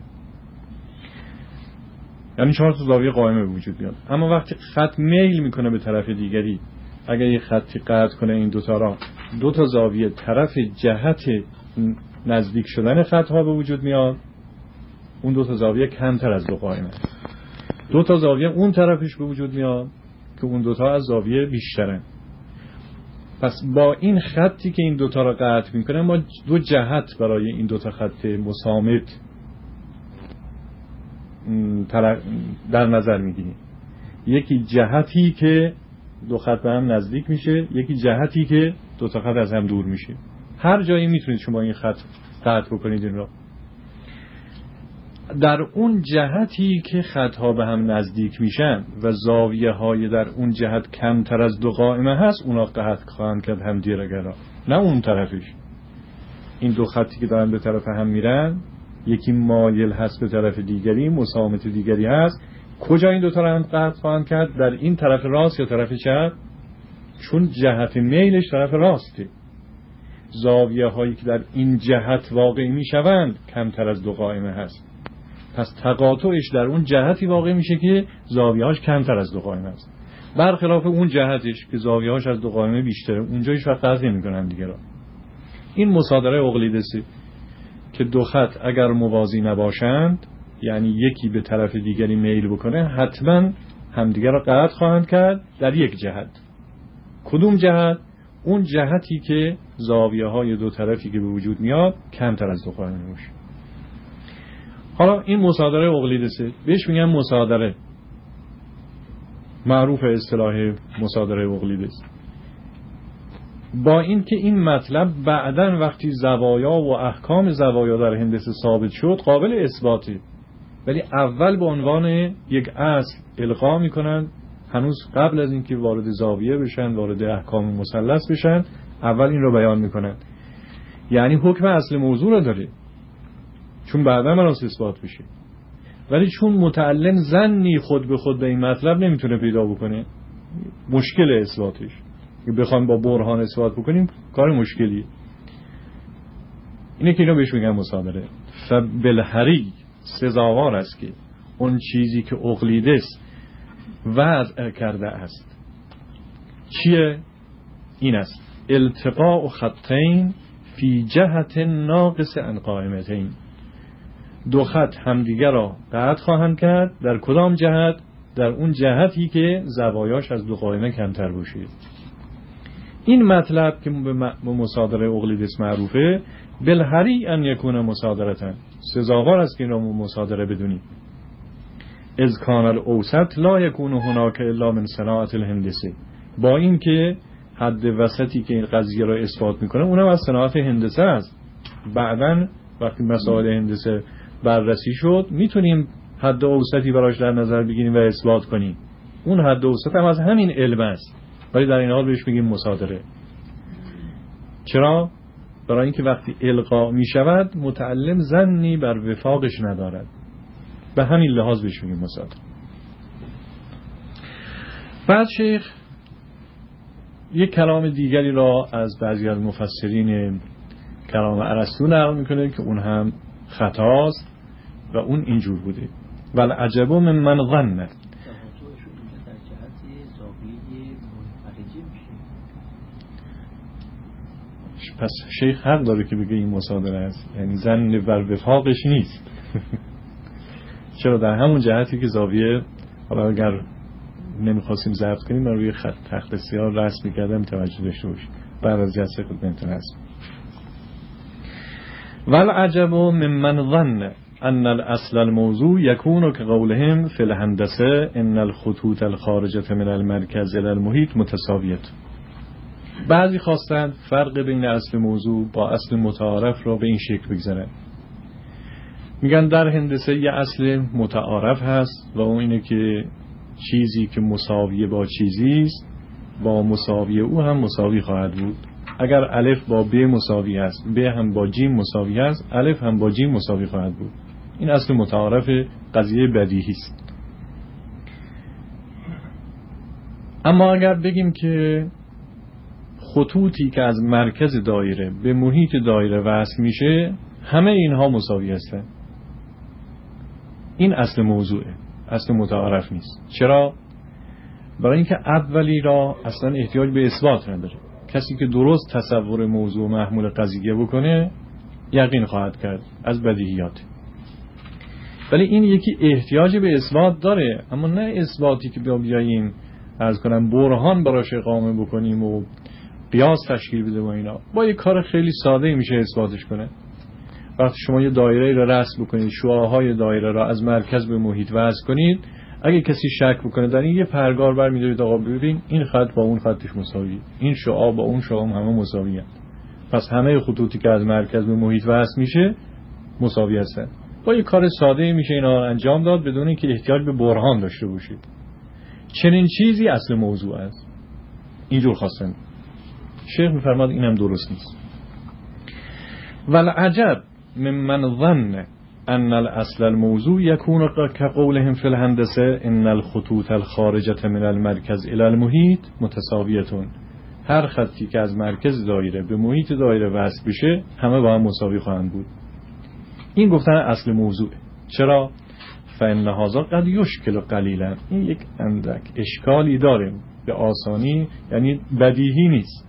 یعنی 4 تا زاویه قائمه به وجود میاد. اما وقتی خط میل میکنه به طرف دیگری، اگر یه خطی قطع کنه این دو تا را، دو تا زاویه طرف جهت نزدیک شدن خط ها به وجود میاد، اون دو تا زاویه کمتر از دو قائمه است. دو تا زاویه اون طرفش به وجود میاد که اون دو تا از زاویه بیشترن. پس با این خطی که این دوتا را قطع میکنه ما دو جهت برای این دوتا خط مسامت در نظر میگیریم. یکی جهتی که دو خط به هم نزدیک میشه، یکی جهتی که دوتا خط از هم دور میشه. هر جایی میتونید شما این خط قطع بکنید این را. در اون جهتی که خطها به هم نزدیک میشن و زاویه های در اون جهت کمتر از دو قائمه هست، اونا قطع خواهند کرد هم دیگران، نه اون طرفش. این دو خطی که دارن به طرف هم میرن، یکی مایل هست به طرف دیگری، مسامت دیگری هست، کجا این دو تا رو هم قطع خواهند کرد؟ در این طرف راست یا طرف چپ؟ چون جهت میلش طرف راسته. زاویه هایی که در این جهت واقع میشوند کمتر از دو قائمه هست، پس تقاطعش در اون جهتی واقع میشه که زاویه‌هاش کمتر از دو قائمه است. برخلاف اون جهتش که زاویه‌هاش از دو قائمه بیشتره، اونجا هیچ وقت قطع نمی‌کنن دیگه را. این مصادره اقلیدسی که دو خط اگر موازی نباشند، یعنی یکی به طرف دیگری میل بکنه، حتما همدیگه را قطع خواهند کرد در یک جهت. کدوم جهت؟ اون جهتی که زاویه‌های دو طرفی که به وجود میاد کمتر از دو قائمه باشه. حالا این مصادره اقلیدسه، بهش میگن مصادره، معروف اصطلاح مصادره اقلیدس. با این که این مطلب بعداً وقتی زوایا و احکام زوایا در هندسه ثابت شد قابل اثباته، ولی اول به عنوان یک اصل القا میکنن، هنوز قبل از اینکه وارد زاویه بشن، وارد احکام مثلث بشن، اول این رو بیان میکنن. یعنی حکم اصل موضوع رو داره، چون بعدا براش اثبات بشه، ولی چون متعلم ظنی خود به خود به این مطلب نمیتونه پیدا بکنه، مشکل اثباتش. بخوام با برهان اثبات بکنیم کار مشکلیه. اینه که اینا بهش میگن مصادره. فبالحری سزاوار است که اون چیزی که اقلیدس وضع کرده است چیه؟ این است التقاء خطین فی جهت ناقص عن قائمتین. دو خط همدیگر را قطع خواهند کرد در کدام جهت؟ در اون جهتی که زوایاش از دو قائمه کمتر باشه. این مطلب که به مصادره اقلیدس معروفه، بالحری ان یکون مصادرتن، سزاوار است که این را مصادره بدونید. اذ کان الاوسط لا یکون هناک الا من صناعت الهندسه، با این که حد وسطی که این قضیه را اثبات میکنه اونم از صناعت هندسه است. بعداً وقتی مسائل هندسه بررسی شد میتونیم حد اوسطی براش در نظر بگیریم و اثبات کنیم. اون حد اوسط هم از همین علم است، ولی در این حال بهش میگیم مصادره. چرا؟ برای اینکه وقتی القا میشود متعلم ظنی بر وفاقش ندارد، به همین لحاظ بهش میگیم مصادره. بعد شیخ یک کلام دیگری را از بعضی از مفسرین کلام ارسطو نقل میکنه که اون هم خطاست و اون اینجور بوده: والعجب ممن ظن. پس شیخ حق داره که بگه این مصادره است، یعنی ظن بر وفاقش نیست. چرا؟ در همون جهتی که زاویه، حالا اگر نمیخواستیم ضبط کنیم من روی خط تخت سیاه رسم میکردم توجه داشته باشید بعد از جلسه خدمتتون هستم. والعجب ممن ظن ان الاصل الموضوع یکون که قولهم فی الهندسه ان الخطوط الخارجه من المرکز الى المحیط متساویه. بعضی خواستند فرق بین اصل موضوع با اصل متعارف را به این شکل بگذارند. میگن در هندسه یه اصل متعارف هست و اون اینه که چیزی که مساویه با چیزی است با مساوی او هم مساوی خواهد بود. اگر الف با ب مساوی است، ب هم با جیم مساوی است، الف هم با جیم مساوی خواهد بود. این اصل متعارف قضیه بدیهی است. اما اگر بگیم که خطوطی که از مرکز دایره به محیط دایره وصل میشه همه اینها مساوی هستند، این اصل موضوعه، اصل متعارف نیست. چرا؟ برای اینکه اولی را اصلا احتیاج به اثبات نداره. کسی که درست تصور موضوع محمول قضیه بکنه یقین خواهد کرد از بدیهیات. ولی این یکی احتیاج به اثبات داره، اما نه اثباتی که بیاییم عرض کنم برهان براش اقامه بکنیم و قیاس تشکیل بده و اینا. با یه کار خیلی ساده میشه اثباتش کنه. وقتی شما یه دایره را رسم بکنید، شعاعهای دایره را از مرکز به محیط وصل کنید، اگه کسی شک بکنه در این یه پرگار برمی‌دارید، آقا ببین این خط با اون خطش مساویه، این شعاع با اون شعاع همه مساویه، پس همه خطوطی که از مرکز به محیط وصل میشه مساوی هستن. با یه کار ساده میشه اینا رو انجام داد بدون اینکه احتیاج به برهان داشته باشید. چنین چیزی اصل موضوع است. اینجور خواستن. شیخ میفرماد اینم درست نیست. والعجب ممن ظن ان الاصل الموضوع يكون كقولهم في الهندسه ان الخطوط الخارجه من المركز الى المحيط متساویه. هر خطی که از مرکز دایره به محیط دایره وصل بشه همه با هم مساوی خواهند بود. این گفتن اصل موضوع. چرا؟ فإن هذا قد يشكل قليلا. این یک اندک اشکالی داره، به آسانی، یعنی بدیهی نیست.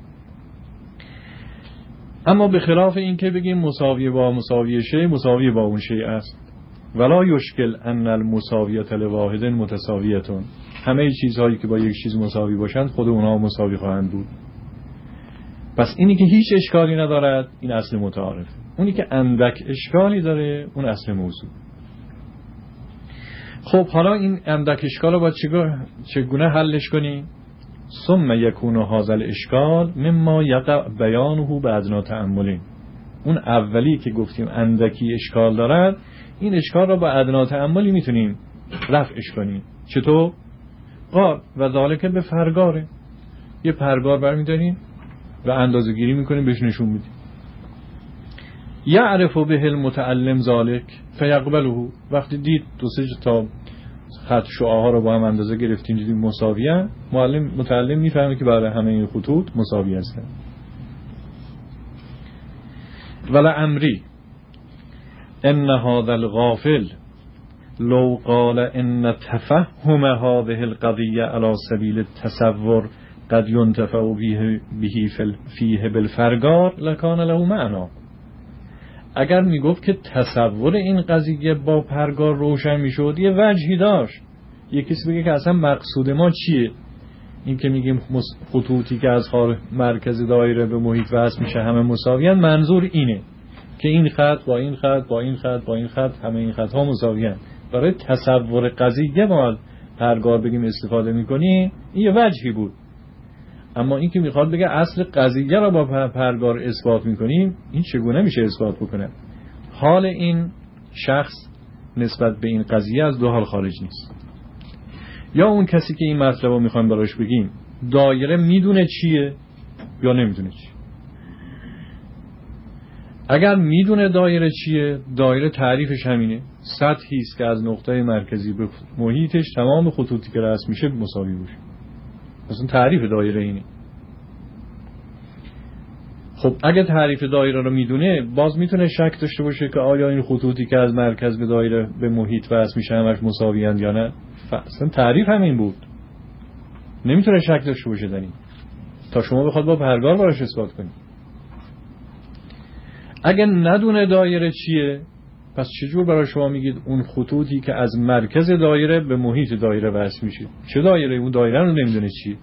اما به خلاف این که بگیم مساوی با مساوی شی مساوی با اون شی است. ولا یشکل ان المساویه لواحد متساویه. همه چیزهایی که با یک چیز مساوی باشند خود اونها مساوی خواهند بود. پس اینی که هیچ اشکالی ندارد این اصل متعارف. اونی که اندک اشکالی داره اون اصل موضوع. خب حالا این اندک اشکال رو باید چگونه حلش کنیم؟ ثم یکون هذا الاشکال مما یقع بیانه بادنا تأمل. اون اولی که گفتیم اندکی اشکال دارد، این اشکال را با ادنا تأملی میتونیم رفعش کنیم. چطور؟ قال و ذالک به فرگاره. یه پرگار برمیداریم و اندازه گیری میکنیم بهش نشون میدیم. یعرف به المتعلم ذالک فیقبله. وقتی دید دو سه تا خط شعاع‌ها رو با هم اندازه گرفتیم دیدیم مساویه، متعلم میفهمه که برای همه این خطوط مساوی هستن. ولا امری ان هذا الغافل لو قال ان تفهم هذه القضيه على سبيل التصور قد ينتفع به فيه بالفرگار لكان له معنی. اگر میگفت که تصور این قضیه با پرگار روشن میشد یه وجهی داشت. یه کسی بگه که اصلا مقصود ما چیه؟ این که میگیم خطوطی که از مرکز دایره به محیط وصل میشه همه مساویان، منظور اینه که این خط با این خط با این خط با این خط همه این خط ها مساویان. برای تصور قضیه ما پرگار بگیم استفاده میکنیم، این یه وجهی بود. اما این که میخواد بگه اصل قضیه را با پرگار اثبات میکنیم، این چگونه میشه اثبات بکنه؟ حال این شخص نسبت به این قضیه از دو حال خارج نیست. یا اون کسی که این مطلب رو میخوایم براش بگیم دایره میدونه چیه یا نمیدونه چیه. اگر میدونه دایره چیه، دایره تعریفش همینه، سطحی است که از نقطه مرکزی به محیطش تمام خطوطی که رسم میشه مساوی باشه. اصلا تعریف دایره اینه. خب اگه تعریف دایره رو میدونه باز میتونه شک داشته باشه که آیا این خطوطی که از مرکز به دایره به محیط وصل میشه همش مساوی‌اند یا نه. اصلا تعریف همین بود، نمیتونه شک داشته باشه در این تا شما بخواد با پرگار براش اثبات کنید. اگه ندونه دایره چیه، پس چجور برای شما میگید اون خطوطی که از مرکز دایره به محیط دایره وصل میشه چه دایره؟ اون دایره رو نمیدونه چیه،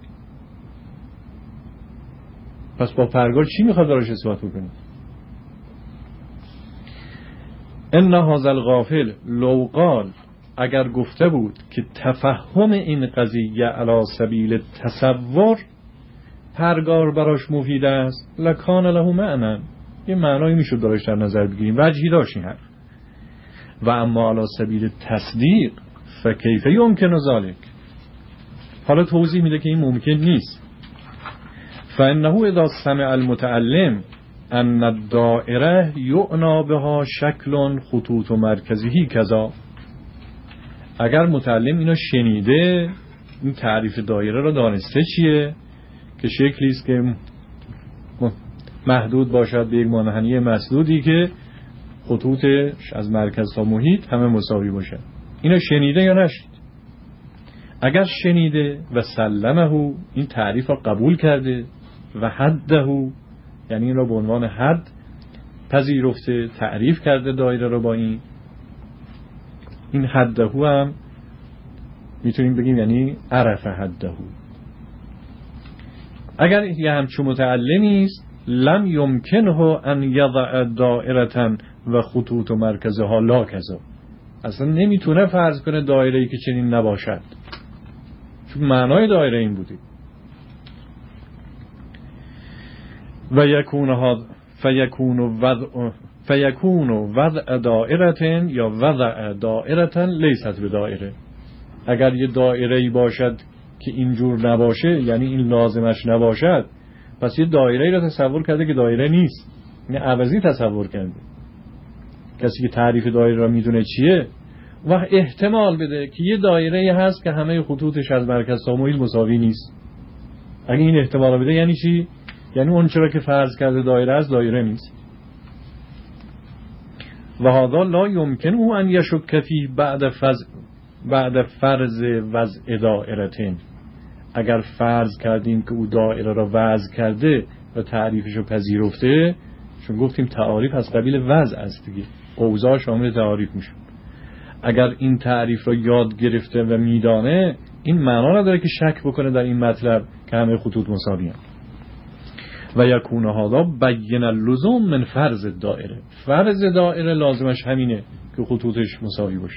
پس با پرگار چی میخواد براش اثبات بکنه؟ ان هذا الغافل لو قال، اگر گفته بود که تفهم این قضیه علی سبیل تصور پرگار براش مفید است، لکان له معنی، یه معنایی میشد داشت در نظر بگیریم، وجهی داشت این حرف. و اما علی سبیل تصدیق فکیف یمکن ذلک، حالا توضیح میده که این ممکن نیست. فانه اذا سمع المتعلم ان الدائره یعنی بها شکل خطوط و مرکزی کذا، اگر متعلم اینو شنیده، این تعریف دایره رو دانسته چیه، که شکلی است که محدود باشد به یک منحنی مسدودی که خطوطش از مرکز تا محیط همه مساوی باشد، اینو شنیده یا نشنید؟ اگر شنیده و سلمه، این تعریف رو قبول کرده، و حده، یعنی این رو به عنوان حد پذیرفته، تعریف کرده دایره رو با این حده هم میتونیم بگیم یعنی عرف حده. اگر یه همچون متعلمی است، لم یمکنه ان یضع دائرة و خطوط و مرکزها لا کذا، اصلا نمیتونه فرض کنه دایره‌ای که چنین نباشد، چون معنای دایره این بوده. و فیکون وضع دائره یا وضع دائره لیست به دایره، اگر یه دایره‌ای باشد که اینجور نباشه، یعنی این لازمش نباشد، پس یه دایره‌ای رو تصور کرده که دایره نیست، یعنی عوضی تصور کرده. کسی که تعریف دایره را میدونه چیه و احتمال بده که یه دایره‌ای هست که همه خطوطش از مرکز تا محیط مساوی نیست. اگه این احتمال بده یعنی چی؟ یعنی اون چرا که فرض کرده دایره از دایره نیست. و هذا لا يمكن ان يشك فيه بعد فرض وضع دائرتين، اگر فرض کردیم که او دایره را وضع کرده و تعریفش رو پذیرفته، چون گفتیم تعاریف از قبیل وضع است دیگه، اوضاع شامل تعاریف میشه. اگر این تعریف را یاد گرفته و میدانه، این معنا نداره که شک بکنه در این مطلب که همه خطوط مساوی هستند. و یکون هذا بین اللزوم من فرض دائره، فرض دائره لازمش همینه که خطوطش مساوی باشه.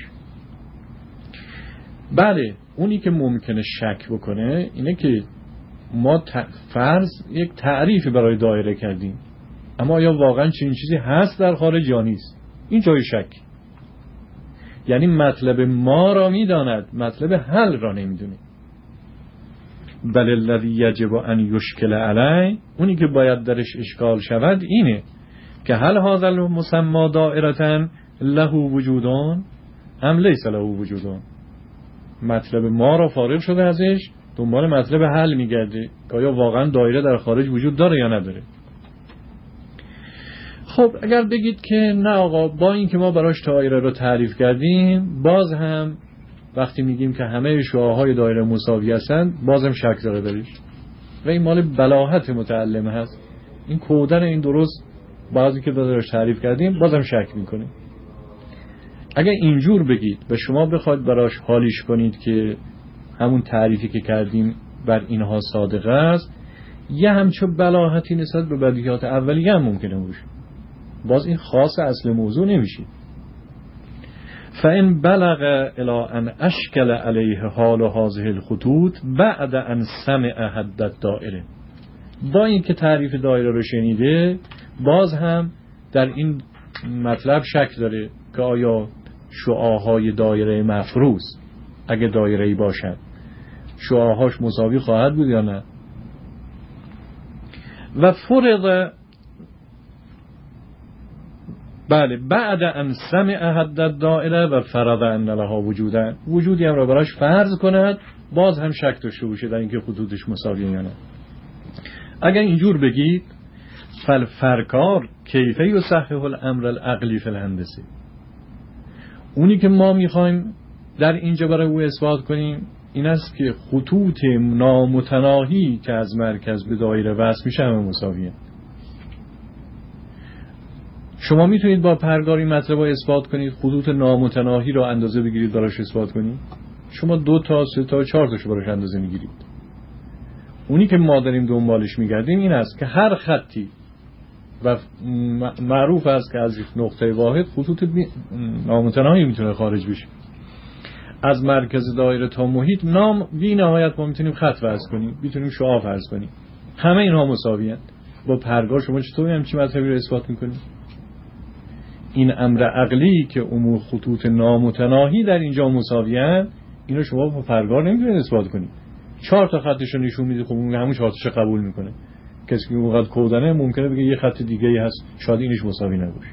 بله، اونی که ممکنه شک بکنه اینه که ما فرض یک تعریفی برای دایره کردیم، اما آیا واقعا چنین چیزی هست در خارج یا نیست؟ این جای شک. یعنی مطلب ما را میداند، مطلب حل را نمیدونه. بل الذی یجب ان یشکل علی، اونی که باید درش اشکال شود اینه که هل هذا المسمى دائرة له وجودان ام لیس له وجودان. مطلب ما را فارغ شده ازش، دنبال مطلب حل میگرده که آیا واقعا دایره در خارج وجود داره یا نداره. خب اگر بگید که نه آقا، با این که ما براش دایره رو تعریف کردیم، باز هم وقتی میگیم که همه شعاعهای دایره مساوی هستند، بازم شک داره دارید و این مال بلاهت متعلم هست. این کودن این درست بعضی که براش تعریف کردیم بازم شک میکنه. اگر اینجور بگید و شما بخواید براش حالیش کنید که همون تعریفی که کردیم بر اینها صادقه است، یه همچون بلاهتی نسبت به بدیهیات اولیه هم ممکنه باشه، باز این خاص اصل موضوع نمیشه. فإن بلغ الى ان اشکل علیه حال هذه الخطوط بعد ان سمع حد الدائره، با اینکه تعریف دایره رو شنیده، باز هم در این مطلب شک داره که آیا شعاعهای دایره مفروض اگه دایره‌ای باشد شعاعهاش مساوی خواهد بود یا نه. و فرض، بله، بعد ان سمع حد الدائره و فرض ان لها وجودن، وجودی هم را براش فرض کند، باز هم شک داشته باشه در اینکه خطوطش مساوی یا نه. اگر اینجور بگید فالفرکار کیفه یصحح الامر العقلی فی الهندسه، اونی که ما میخوایم در اینجا برای او اثبات کنیم این است که خطوط نامتناهی که از مرکز به دایره وصل میشه همه مساویه. شما میتونید با پرگار این مطلب رو اثبات کنید، خطوط نامتناهی رو اندازه بگیرید براش اثبات کنید؟ شما 2 تا 3 تا 4 تاشو براش اندازه میگیرید. اونی که ما داریم دنبالش میگردیم این است که هر خطی و معروف است که از نقطه واحد خطوط نامتناهی میتونه خارج بشه. از مرکز دایره تا محیط بی نهایت ما میتونیم خط فرض کنیم، میتونیم شعاع فرض کنیم، همه اینها مساوی‌اند. با پرگار شما چطور همچین مطلبی رو اثبات میکنید؟ این امر عقلی که عموم خطوط نامتناهی در اینجا مساوی‌اند، اینو شما با پرگار نمیتونید اثبات کنید. 4 تا خطش رو نشون میدید، خب اون همون 4 تاشو قبول میکنه. کسی که اونقدر کودنه ممکنه بگه یه خط دیگه ای هست، شاید اینش مساوی نباشه.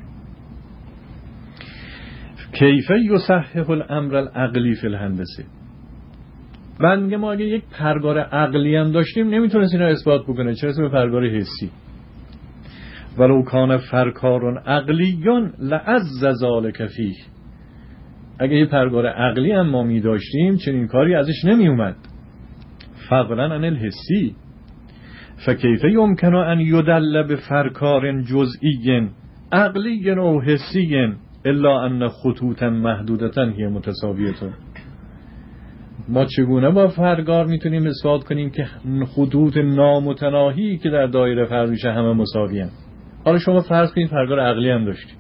کیف یصحح الامر العقلی فی الهندسه. بعد میگه ما اگه یک پرگار عقلی هم داشتیم نمیتونست اینا اثبات بکنه، چرا به پرگار حسی. ولو کان فرکار عقلیون لعز ذلک فیه. اگه یه پرگار عقلی هم ما می داشتیم چنین کاری ازش نمی اومد. فضلا عن الحسی. فکیف یمکن ان یدل بفرکار جزئی عقلی او حسی الا ان خطوطا محدودتا هی متساویتون. ما چگونه با پرگار میتونیم اثبات کنیم که خطوط نامتناهی که در دایره فرض میشه همه مساوی هستند؟ حالا شما فرض کنید پرگار عقلی هم داشتید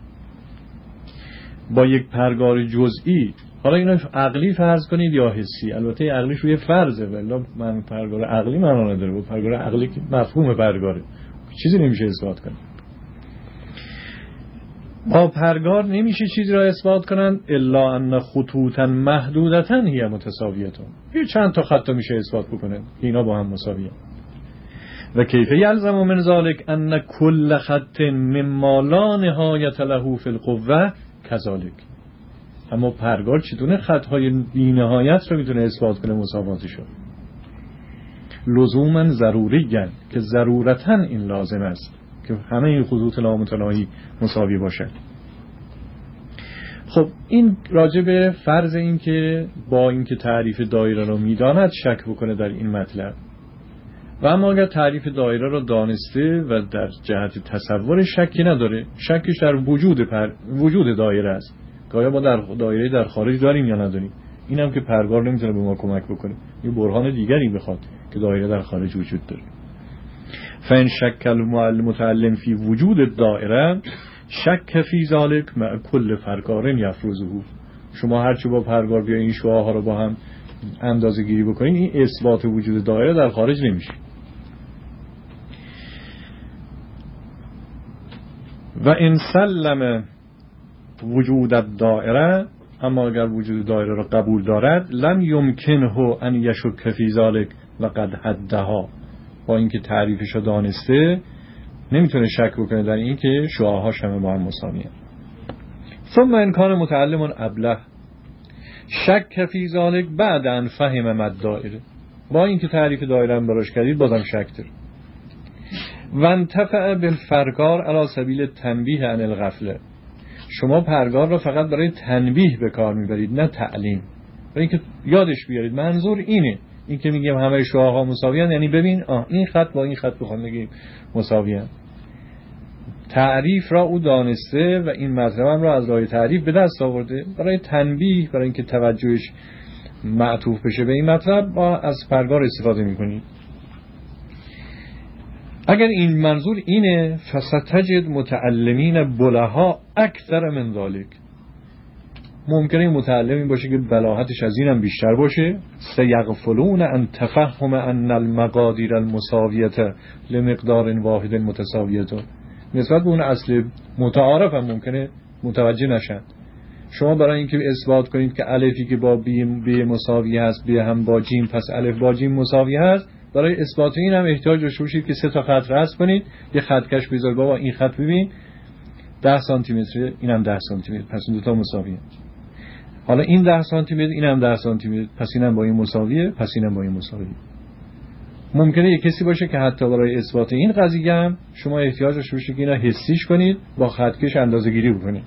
با یک پرگار جزئی، حالا اینا عقلی فرض کنید یا حسی، البته عقلیش روی فرضه، ولی من پرگار عقلی معنا نداره، با پرگار عقلی که مفهوم پرگاره چیزی نمیشه اثبات کنه. با پرگار نمیشه چیزی را اثبات کنن الا ان خطوطا محدودتا هی متساویتون. یه چند تا خط میشه اثبات بکنه اینا با هم مساویه. و کیف یلزم من ذلك ان كل خط مما لا نهایت له فی القوه كذلك. اما پرگار چطور خطهای بی نهایت رو میتونه اثبات کنه مساواتشو؟ لزوما ضروریه که ضرورتا این لازم است که همه این خطوط نامتناهی مساوی باشه. خب این راجع به فرض این که با اینکه تعریف دایره رو میداند شک بکنه در این مطلب. و اما اگر تعریف دایره رو دانسته و در جهت تصور شکی نداره، شکش در وجود دایره است. گایا ما در دایره در خارج داریم یا نداریم، این هم که پرگار نمیتونه به ما کمک بکنه، یه برهان دیگری بخواد که دایره در خارج وجود داره. فین شک المتعلم فی وجود الدائره شک فی ذلک مع کل فرکار یفرضه. شما هرچی با پرگار بیا این شعاع‌ها رو با هم اندازه گیری بکنین، این اثبات وجود دایره در خارج نمیشه. و ان سلم وجود الدائره، اما اگر وجود دایره را قبول دارد لم یمکنه ان یشک فی ذلک وقد حدها، با اینکه تعریفش را دانسته نمیتونه شک بکنه در این که شعاع‌هاش همه با هم مساویه. ثم ان کان متعلم ابله شک فی ذلک بعد ان فهم مد دایره، با اینکه تعریف دایره هم براش کردید بازم شک داره. و انتفع بالفرکار علی سبیل تنبیه عن الغفله. شما پرگار را فقط برای تنبیه به کار میبرید نه تعلیم، برای اینکه یادش بیارید منظور اینه. این که میگیم همه شعاع‌ها مساویان یعنی ببین این خط با این خط بخوام بگیم مساویان. تعریف را او دانسته و این مطلب هم را از راه تعریف به دست آورده، برای تنبیه، برای اینکه توجهش معطوف بشه به این مطلب با از پرگار استفاده میکنید. اگر این منظور اینه فستجد متعلمین بلها اکثر من ذلک، ممکنه متعلمی باشه که بلاغتش از اینم بیشتر باشه. سیغفلون ان تفهم ان المقادیر المساویه لمقدار واحد متساویه، نسبت به اون اصل متعارف هم ممکنه متوجه نشن. شما برای اینکه اثبات کنید که الفی که با بی مساوی هست بی هم با جیم پس الف با جیم مساوی هست، برای اثبات این هم احتیاج داشته باشید که 3 تا خط رسم کنید، یه خط کش بذار بابا این خط ببین 10 سانتی متر، اینم 10 سانتی متر، پس این دو تا مساویه. حالا این 10 سانتی متر اینم 10 سانتی متر، پس اینم با این مساویه، پس اینم با این مساویه. ممکنه یک کسی باشه که حتی برای اثبات این قضیه هم شما احتیاج داشته باشید که اینا حسیش کنید، با خطکش اندازه‌گیری بکنید.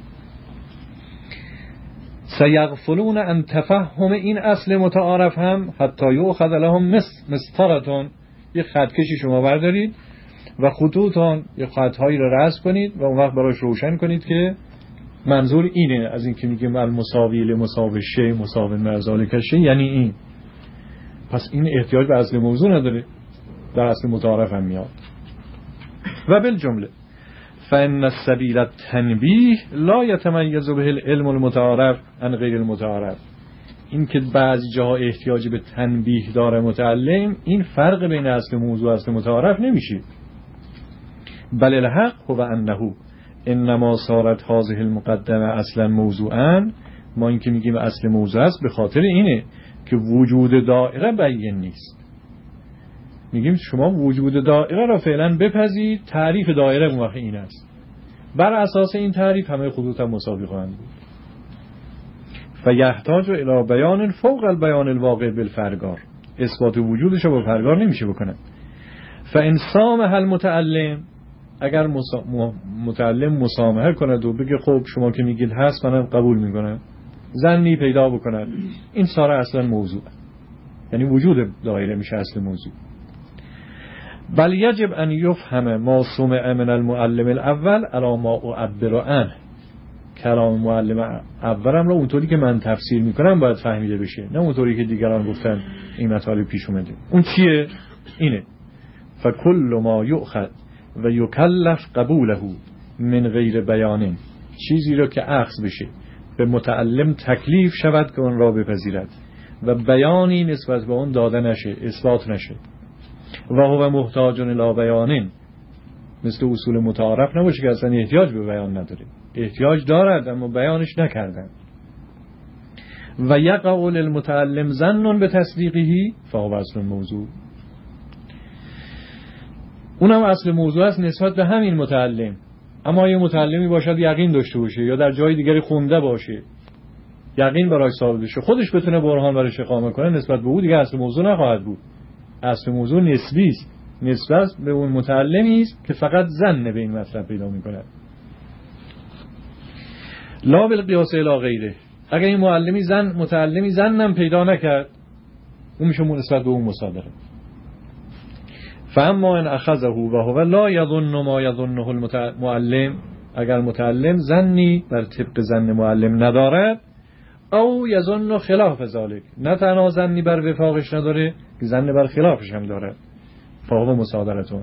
سیغفلون ان تفهم این اصل متعارف هم حتی یؤخذ لهم مسطرتون، یه خطکشی شما بردارید و خطوطان یه خطهایی رو رسم کنید و اون وقت براش روشن کنید که منظور اینه از این که میگیم المساوی لمساوی شی مساوی مع ذلک شی یعنی این. پس این احتیاج به اصل موضوع نداره، در اصل متعارف هم میاد. و بالجمله فإن السبیل التنبیه لا یتمیز به العلم المتعارف عن غیر المتعارف. این که بعضی جاها احتیاج به تنبیه داره متعلم، این فرق بین اصل موضوع و اصل متعارف نمیشه. بل الحق هو انه انما صارت هذه المقدمه اصلا موضوعا. ما این که میگیم اصل موضوع است به خاطر اینه که وجود دائره بیان نیست. میگیم شما وجود دائره را فعلا بپذید، تعریف دائره اون وقت این است، بر اساس این تعریف همه خطوط هم مساوی خواهند بود. فیحتاج الی بیان فوق البیان الواقع بالفرگار. اثبات وجودش رو با فرگار نمیشه بکنه. فان سامح المتعلم، اگر متعلم مسامحه کند و بگه خب شما که میگید هست منم قبول میکنم، ظنی پیدا بکند، این ساره اصلا موضوع، یعنی وجود دایره میشه اصل موضوع. بل یجب ان یفهم ما سمع من المعلم الاول علی ما اعبر عنه. کلام معلم اولم رو اونطوری که من تفسیر میکنم باید فهمیده بشه، نه اونطوری که دیگران گفتن این مطالب پیش اومده. اون چیه؟ اینه فکل ما یؤخذ و یکلف قبوله من غیر بیان، چیزی رو که اخذ بشه به متعلم تکلیف شود که اون را بپذیرد و بیانی نسبت به اون داده نشه، اثبات نشه. و هو محتاج الی بیان، مثل اصول متعارف نباشه که اصلا احتیاج به بیان نداره، احتیاج دارد اما بیانش نکردن. و یقع للمتعلم ظن بتصدیقه فهو اصل موضوع. اونم اصل موضوع است نسبت به همین متعلم، اما یه متعلمی باشد یقین داشته باشه یا در جای دیگری خونده باشه، یقین برای ثابت بشه، خودش بتونه برهان برای اقامه کنه، نسبت به او دیگه اصل موضوع نخواهد بود. اصل موضوع نسبی است، نسبت به اون متعلمی است که فقط ظن به این مطلب پیدا می‌کند. لا بالقیاس الی غیره. اگر این متعلمی ظنم پیدا نکرد، اون میشه نسبت به اون مصادره. فاما ان اخذه و هو لا یظن ما یظنه المعلم، اگر متعلم ظنی بر طبق ظن معلم ندارد، او یظن خلاف ذلك، نه تنها ظنی بر وفاقش نداره که ظن بر خلافش هم داره، فهو مصادرتون.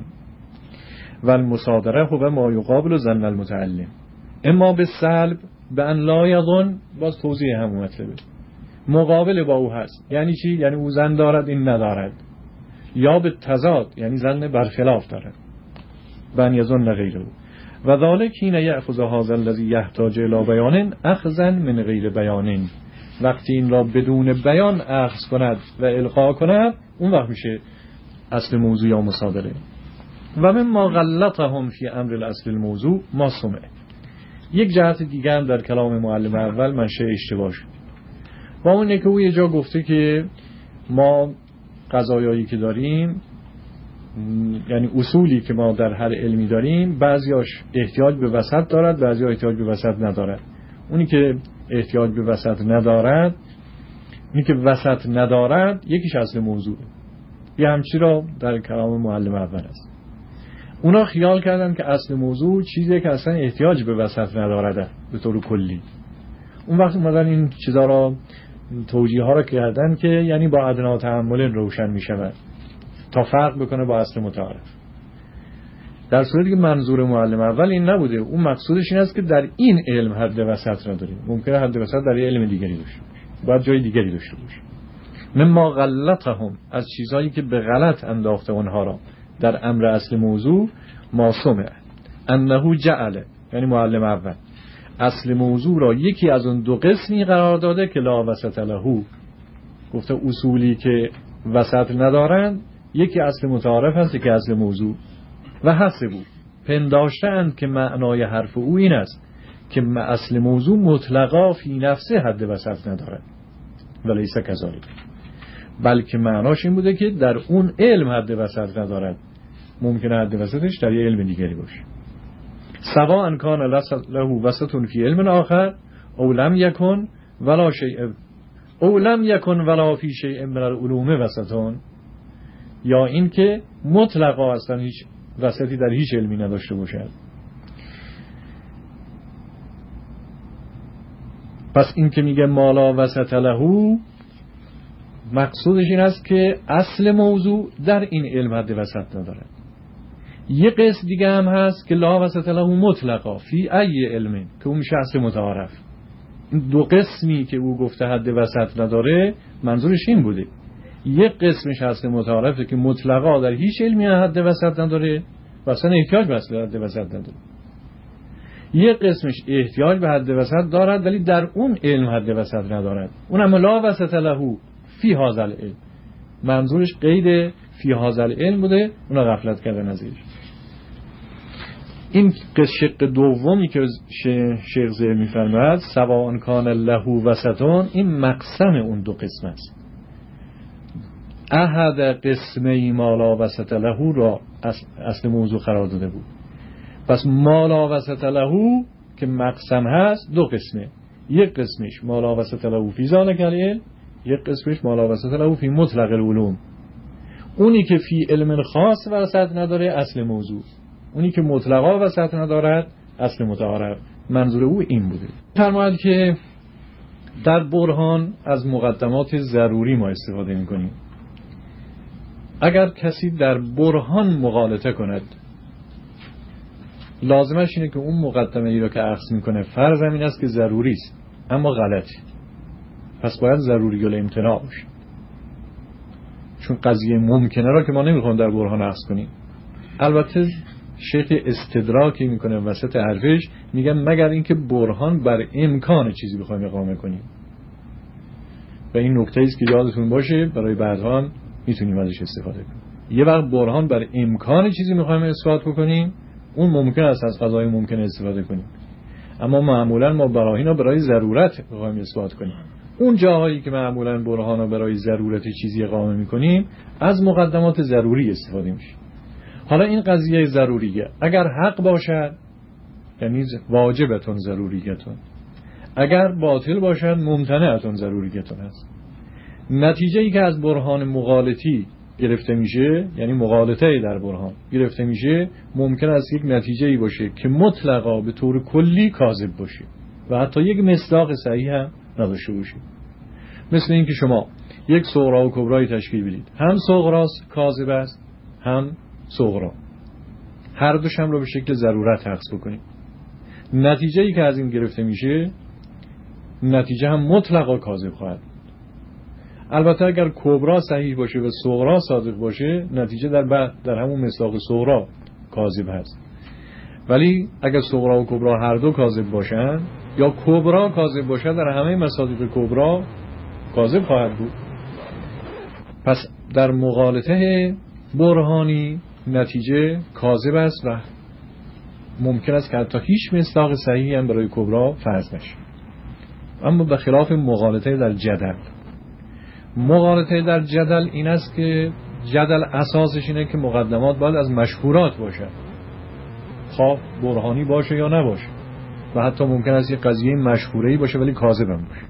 و المصادره هو ما یقابل ظن المتعلم، اما به سلب به ان لا یظن، باز توضیح همون مطلبه، مقابل با او هست. یعنی چی؟ یعنی او ظن دارد این ندارد، یا به تضاد یعنی ظن برخلاف دارد، بن یظن غیره. و ذالک حین یأخذ هذا الذی یحتاج الی بیان اخذا من غیر بیان، وقتی این را بدون بیان اخذ کند و القا کند، اون وقت میشه اصل موضوع یا مصادره. و مما غلطهم فی امر الاصل الموضوع ما سمع. یک جهت دیگه هم در کلام معلم اول منشأ اشتباه شد، و اونه که او یه جا گفته که ما قضایایی که داریم، یعنی اصولی که ما در هر علمی داریم، بعضیاش احتیاج به وسط دارد، بعضی احتیاج به وسط ندارد. اونی که احتیاج به وسط ندارد، اونی که وسط ندارد، یکیش اصل موضوع. یه همچی را در کلام معلم اول است. اونا خیال کردن که اصل موضوع چیزی که اصلا احتیاج به وسط ندارد به طور کلی. اون وقت اومدن این چیزا را، توجیه ها را کردن که یعنی با ادنا تأمل روشن می شود تا فرق بکنه با اصل متعارف. در صورتی که منظور معلم اول این نبوده، اون مقصودش این است که در این علم حد وسط را داریم، ممکنه حد وسط در یه علم دیگری داشته باشه، باید جای دیگری داشته باشه. مما غلطهم، از چیزهایی که به غلط انداخته اونها را در امر اصل موضوع، ما سمع انه جعل، یعنی معلم اول اصل موضوع را یکی از اون دو قسمی قرار داده که لا وسط له، گفته اصولی که وسط ندارند یکی اصل متعارف هست که اصل موضوع، و حسبو پنداشتند که معنای حرف او این است که اصل موضوع مطلقا فی نفسه حد وسط ندارد، ولیس کذالک، بلکه معناش این بوده که در اون علم حد وسط ندارد، ممکنه حد وسطش در یه علم دیگری باشه. سواء ان کان له وسط فی علم آخر او لم یکن ولا شیء او لم یکن ولا فی شیء من العلوم وسطون، یا این که مطلقا اصلا هیچ وسطی در هیچ علمی نداشته باشد. پس این که میگه مالا وسط له، مقصودش این است که اصل موضوع در این علم حد وسط ندارد. یه قسم دیگه هم هست که لا وسط له مطلقا فی ای علم، که اون میشه اصل متعارف. این دو قسمی که او گفته حد وسط نداره منظورش این بوده. یه قسمش اصل متعارفه که مطلقا در هیچ علمی حد وسط نداره و اصلا احتیاج به اصل حد وسط نداره. یه قسمش احتیاج به حد وسط دارد ولی در اون علم حد وسط ندارد، اون هم لا وسط له فی هذا العلم. منظورش قید فی هذا العلم بوده، اونا غفلت کردن ازش. این شق دومی که شیخ زیر می‌فرماید سواء کان له وسطون، این مقسم اون دو قسم است. احد قسمی ما لا وسط له را اصل موضوع قرار داده بود. پس ما لا وسط له که مقسم هست دو قسمه، یک قسمش ما لا وسط له فی ذلک العلم، یک قسمش ما لا وسط له فی مطلق العلوم. اونی که فی علم خاص وسط نداره اصل موضوع، اونی که مطلقا وسط ندارد اصل متعارف. منظور او این بوده. فرماید که در برهان از مقدمات ضروری ما استفاده می‌کنیم. اگر کسی در برهان مغالطه کند، لازمش اینه که اون مقدمه ای را که اخذ میکنه فرض این است که ضروری است اما غلطی، پس باید ضروری الامتناع باشه. چون قضیه ممکنه را که ما نمیخوایم در برهان اخذ کنیم. البته شیخ استدراکی میکنه وسط حرفش، میگن مگر اینکه برهان بر امکان چیزی بخوایم اقامه کنیم. و این نکته است که یادتون باشه برای بعدها هم میتونیم ازش استفاده کنیم. یه وقت برهان بر امکان چیزی میخوایم اثبات بکنیم، اون ممکن است از قضای ممکن استفاده کنیم، اما معمولا ما براهینا برای ضرورت میخوایم اثبات کنیم. اون جاهایی که معمولا برهانا برای ضرورت چیزی اقامه میکنیم از مقدمات ضروری استفاده میشه. حالا این قضیه ضروریه اگر حق باشد یعنی واجبتون ضروریتون، اگر باطل باشد ممتنعتون ضروریتون هست. نتیجه‌ای که از برهان مغالطی گرفته میشه، یعنی مغالطه در برهان گرفته میشه، ممکن است یک نتیجه‌ای باشه که مطلقا به طور کلی کاذب باشه و حتی یک مصداق صحیح هم نداشته باشه. مثل اینکه شما یک صغرا و کبرای تشکیل بدید، هم صغرا کاذب است هم صغرا، هر دوش هم رو به شکل ضرورت حفظ بکنید. نتیجه‌ای که از این گرفته میشه نتیجه هم مطلقا کاذب خواهد. البته اگر کبرا صحیح باشه و صغرا صادق باشه، نتیجه در همون مصداق صغرا کاذب هست. ولی اگر صغرا و کبرا هر دو کاذب باشن یا کبرا کاذب باشه، در همه مصادیق کبرا کاذب خواهد بود. پس در مغالطه برهانی نتیجه کاذب است و ممکن است که حتی هیچ مصداق صحیحی هم برای کبرا فرض نشه. اما به خلاف مغالطه در جدل، مغالطه در جدل این است که جدل اساسش اینه که مقدمات باید از مشهورات باشه، خواه برهانی باشه یا نباشه، و حتی ممکن است یک قضیه مشهوره‌ای باشه ولی کاذب هم باشه.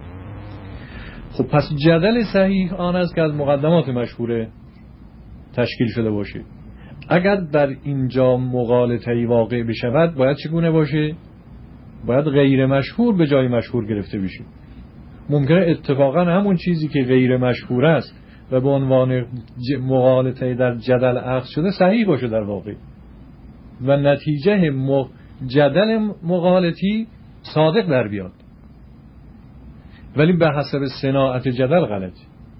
خب پس جدل صحیح آن است که از مقدمات مشهوره تشکیل شده باشه. اگر در اینجا مغالطه‌ای واقع بشود باید چگونه باشه؟ باید غیر مشهور به جای مشهور گرفته بشه. ممکنه اتفاقا همون چیزی که غیر مشهور است و به عنوان مغالطه در جدل اخذ شده صحیح باشه در واقع و نتیجه جدل مغالطی صادق در بیاد، ولی به حسب صناعت جدل غلط.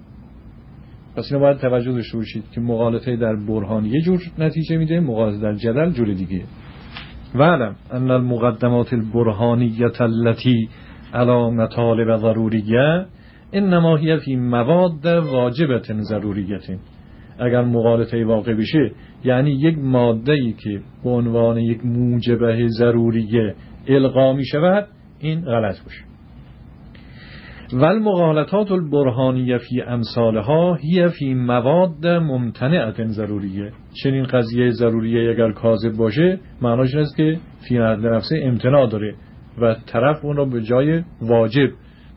پس اینو باید توجه داشته باشید که مغالطه در برهان یه جور نتیجه میده، مغالطه در جدل جور دیگه. وعلم ان المقدمات البرهانیه التي علی مطالب ضروریه انما هی فی مواد واجبه ضروریه. اگر مغالطه واقع بشه یعنی یک ماده‌ای که به عنوان یک موجبه ضروریه القا می شود، این غلط باشه. والمغالطات البرهانیه فی امثالها هی فی مواد ممتنعه ضروریه. چنین قضیه ضروریه اگر کاذب باشه معناش این است که فی نفسه امتناع داره و طرف اون رو به جای واجب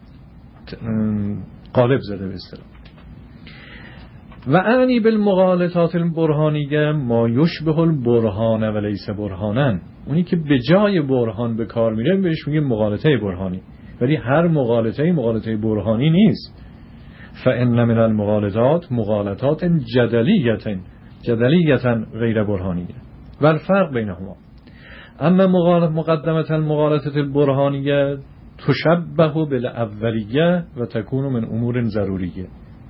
قالب زده به اصطلاح. و اعنی بالمغالطات البرهانیه ما یشبه البرهان و لیس برهانا. اونی که به جای برهان به کار میره بهش میگه مغالطه برهانی، ولی هر مغالطه برهانی نیست. فان من المغالطات مغالطات جدلیه غیر برهانیه. و الفرق بینهما اما مقدمه المغالطه البرهانیه تشبه بالاولیه و تکون من امور ضروریه.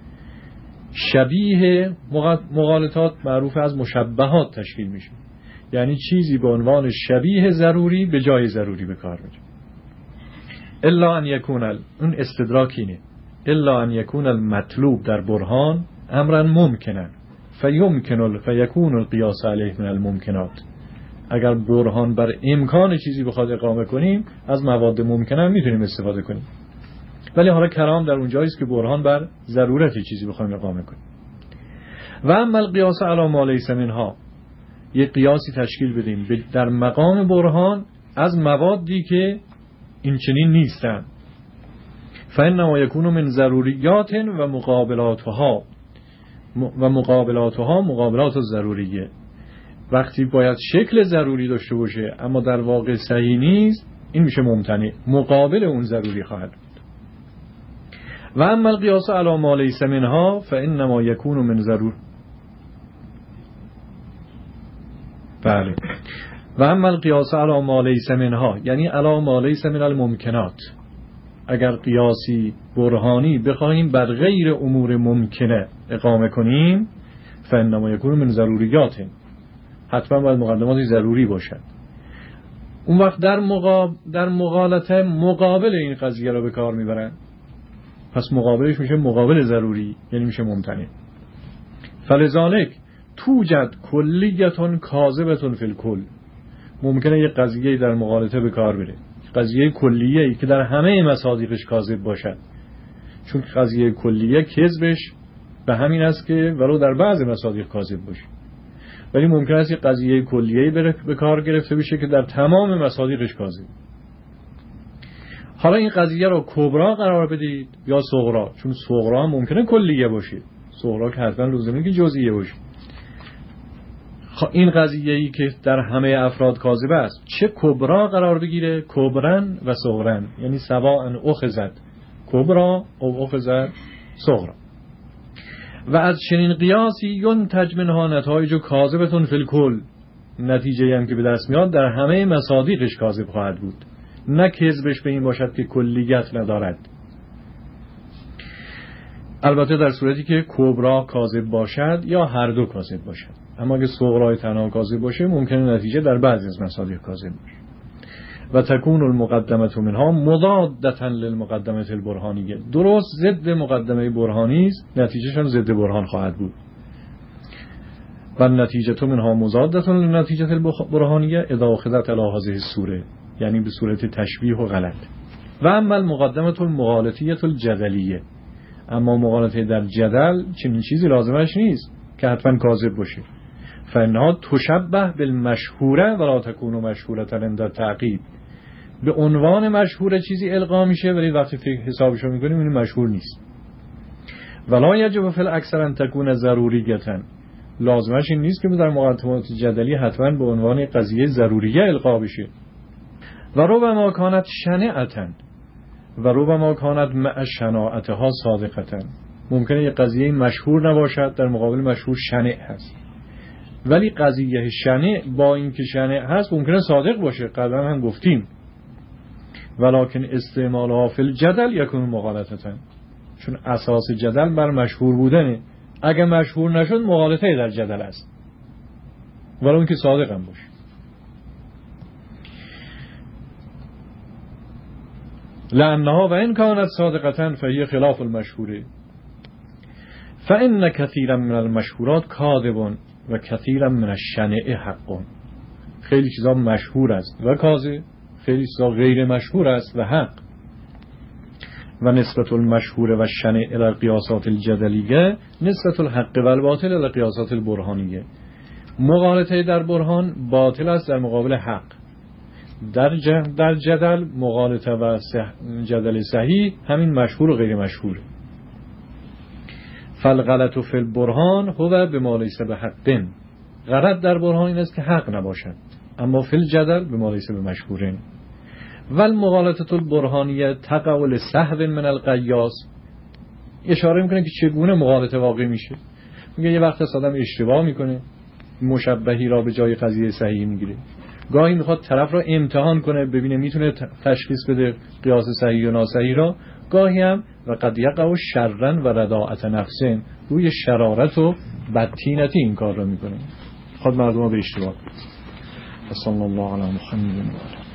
شبیه مغالطات معروف از مشبهات تشکیل میشه، یعنی چیزی به عنوان شبیه ضروری به جای ضروری به کار میره. الا ان یکون اون استدراک اینه، الا ان یکون المطلوب در برهان امرا ممکنا فیکون القیاس علیه من الممکنات. اگر برهان بر امکان چیزی بخواد اقامه کنیم از مواد ممکنه میتونیم استفاده کنیم، ولی حالا کلام در اونجایی است که برهان بر ضرورت چیزی بخوایم اقامه کنیم. و اما القیاس علی ما لیس منها، یک قیاسی تشکیل بدیم در مقام برهان از موادی که این چنین نیستن. فانما یکون من ضروریات و مقابلاتها مقابلات ضروریه. وقتی باید شکل ضروری داشته باشه اما در واقع صحیح نیست، این میشه ممتنع، مقابل اون ضروری خواهد بود. و اما القیاس علی ما لیس منها فانما یکون من ضرور. بله. و اما القیاس علی ما لیس منها یعنی علی ما لیس من الممکنات. اگر قیاسی برهانی بخواهیم بر غیر امور ممکنه اقامه کنیم فانما یکون من ضروریات، حتما باید مقدماتی ضروری باشد. اون وقت در مغالطه مقابل این قضیه را به کار میبرن، پس مقابلش میشه مقابل ضروری، یعنی میشه ممتنع. فلذالک توجد کلیتون کاذبتون فی الکل. ممکنه یک قضیه در مغالطه به کار بره، قضیه کلیه‌ای که در همه مصادیقش کاذب باشد، چون قضیه کلیه کذبش به همین است که ولو در بعض مصادیق کاذب باشه، ولی ممکن است یک قضیه کلیه‌ای به کار گرفته بشه که در تمام مصادیقش کاذب. حالا این قضیه را کبرا قرار بدید یا صغرا، چون صغرا هم ممکنه کلیه باشه، صغرا که حتما لزومه که جزئیه باشه. این قضیه‌ای که در همه افراد کاذب است چه کبرا قرار بگیره، کبرن و صغرن، یعنی سواء اخذت کبرا او اخذت صغرا. و از چنین قیاسی ینتج منها نتایج کاذبتون فی الکل، نتیجه هم که به دست میاد در همه مصادیقش کاذب خواهد بود، نه کذبش به این باشد که کلیت ندارد. البته در صورتی که کبرا کاذب باشد یا هر دو کاذب باشد. اما اگه صغرای تنها کاذب باشه ممکنه نتیجه در بعضی از مصادیق کاذب باشه. و تکون المقدمه منها مضادة للمقدمه البرهانیه، درست ضد مقدمه برهانی است، نتیجهش هم ضد برهان خواهد بود. و نتیجه منها مضادة للنتیجه البرهانیه اذا اخذت علی هذه الصوره، یعنی به صورت تشبیه و غلط. و اما المقدمه المغالطیه الجدلیه، اما مغالطه در جدل چنین چیزی لازمش نیست که حتما کاذب باشه. فانها تشبه بالمشهوره ولا تكون مشهوره عند تعقیب، به عنوان مشهور چیزی القا میشه ولی وقتی حسابشو میکنیم این مشهور نیست. ولا یجب فی الاکثر ان تكون ضروریه، لازمش این نیست که در مقدمات جدلی حتما به عنوان قضیه ضروریه القا بشه. و ربما کانت شنیعه و ربما کانت مع شناعتها صادقه، ممکنه یک قضیه مشهور نباشد در مقابل مشهور شنیع هست، ولی قضیه شنیع با اینکه شنیع هست ممکنه صادق باشه، قبلا هم گفتیم. ولکن استعمالها فی الجدل یکون مغالطه، چون اساس جدل بر مشهور بودنه، اگه مشهور نشد مغالطه در جدل است ولو اینکه صادق هم باشه. لانها و ان کانت صادقه فهی خلاف المشهوره فان کثیرا من المشهورات کاذب و کثیرا من الشنیع حق. خیلی چیزا مشهور است و کاذب، خیلی چیزا غیر مشهور است و حق. و نسبت المشهور و الشنیع الى القیاسات الجدلیه نسبت الحق و الباطل الى القیاسات البرهانیه. مغالطه در برهان باطل است در مقابل حق. در جدل مغالطه و جدل صحیح همین مشهور و غیر مشهور. فالغلط فی البرهان هو بما لیس بحق، غلط در برهان این است که حق نباشد، اما فی الجدل بما لیس بمشهور. والمغالطه البرهانیه تقع لسهو من القیاس، اشاره میکنه که چگونه مغالطه واقع میشه. میگه یه وقت ادم اشتباه میکنه مشبهی را به جای قضیه صحیح میگیره، گاهی میخواد طرف را امتحان کنه ببینه میتونه تشخیص بده قیاس صحیح و ناصحیح را، گاهی هم و قد یقع شرا و رداعت نفسن، روی شرارت و بدتینتی این کار را میکنه، خود مردم ها به اشتباه. صلی الله علی محمد و آله.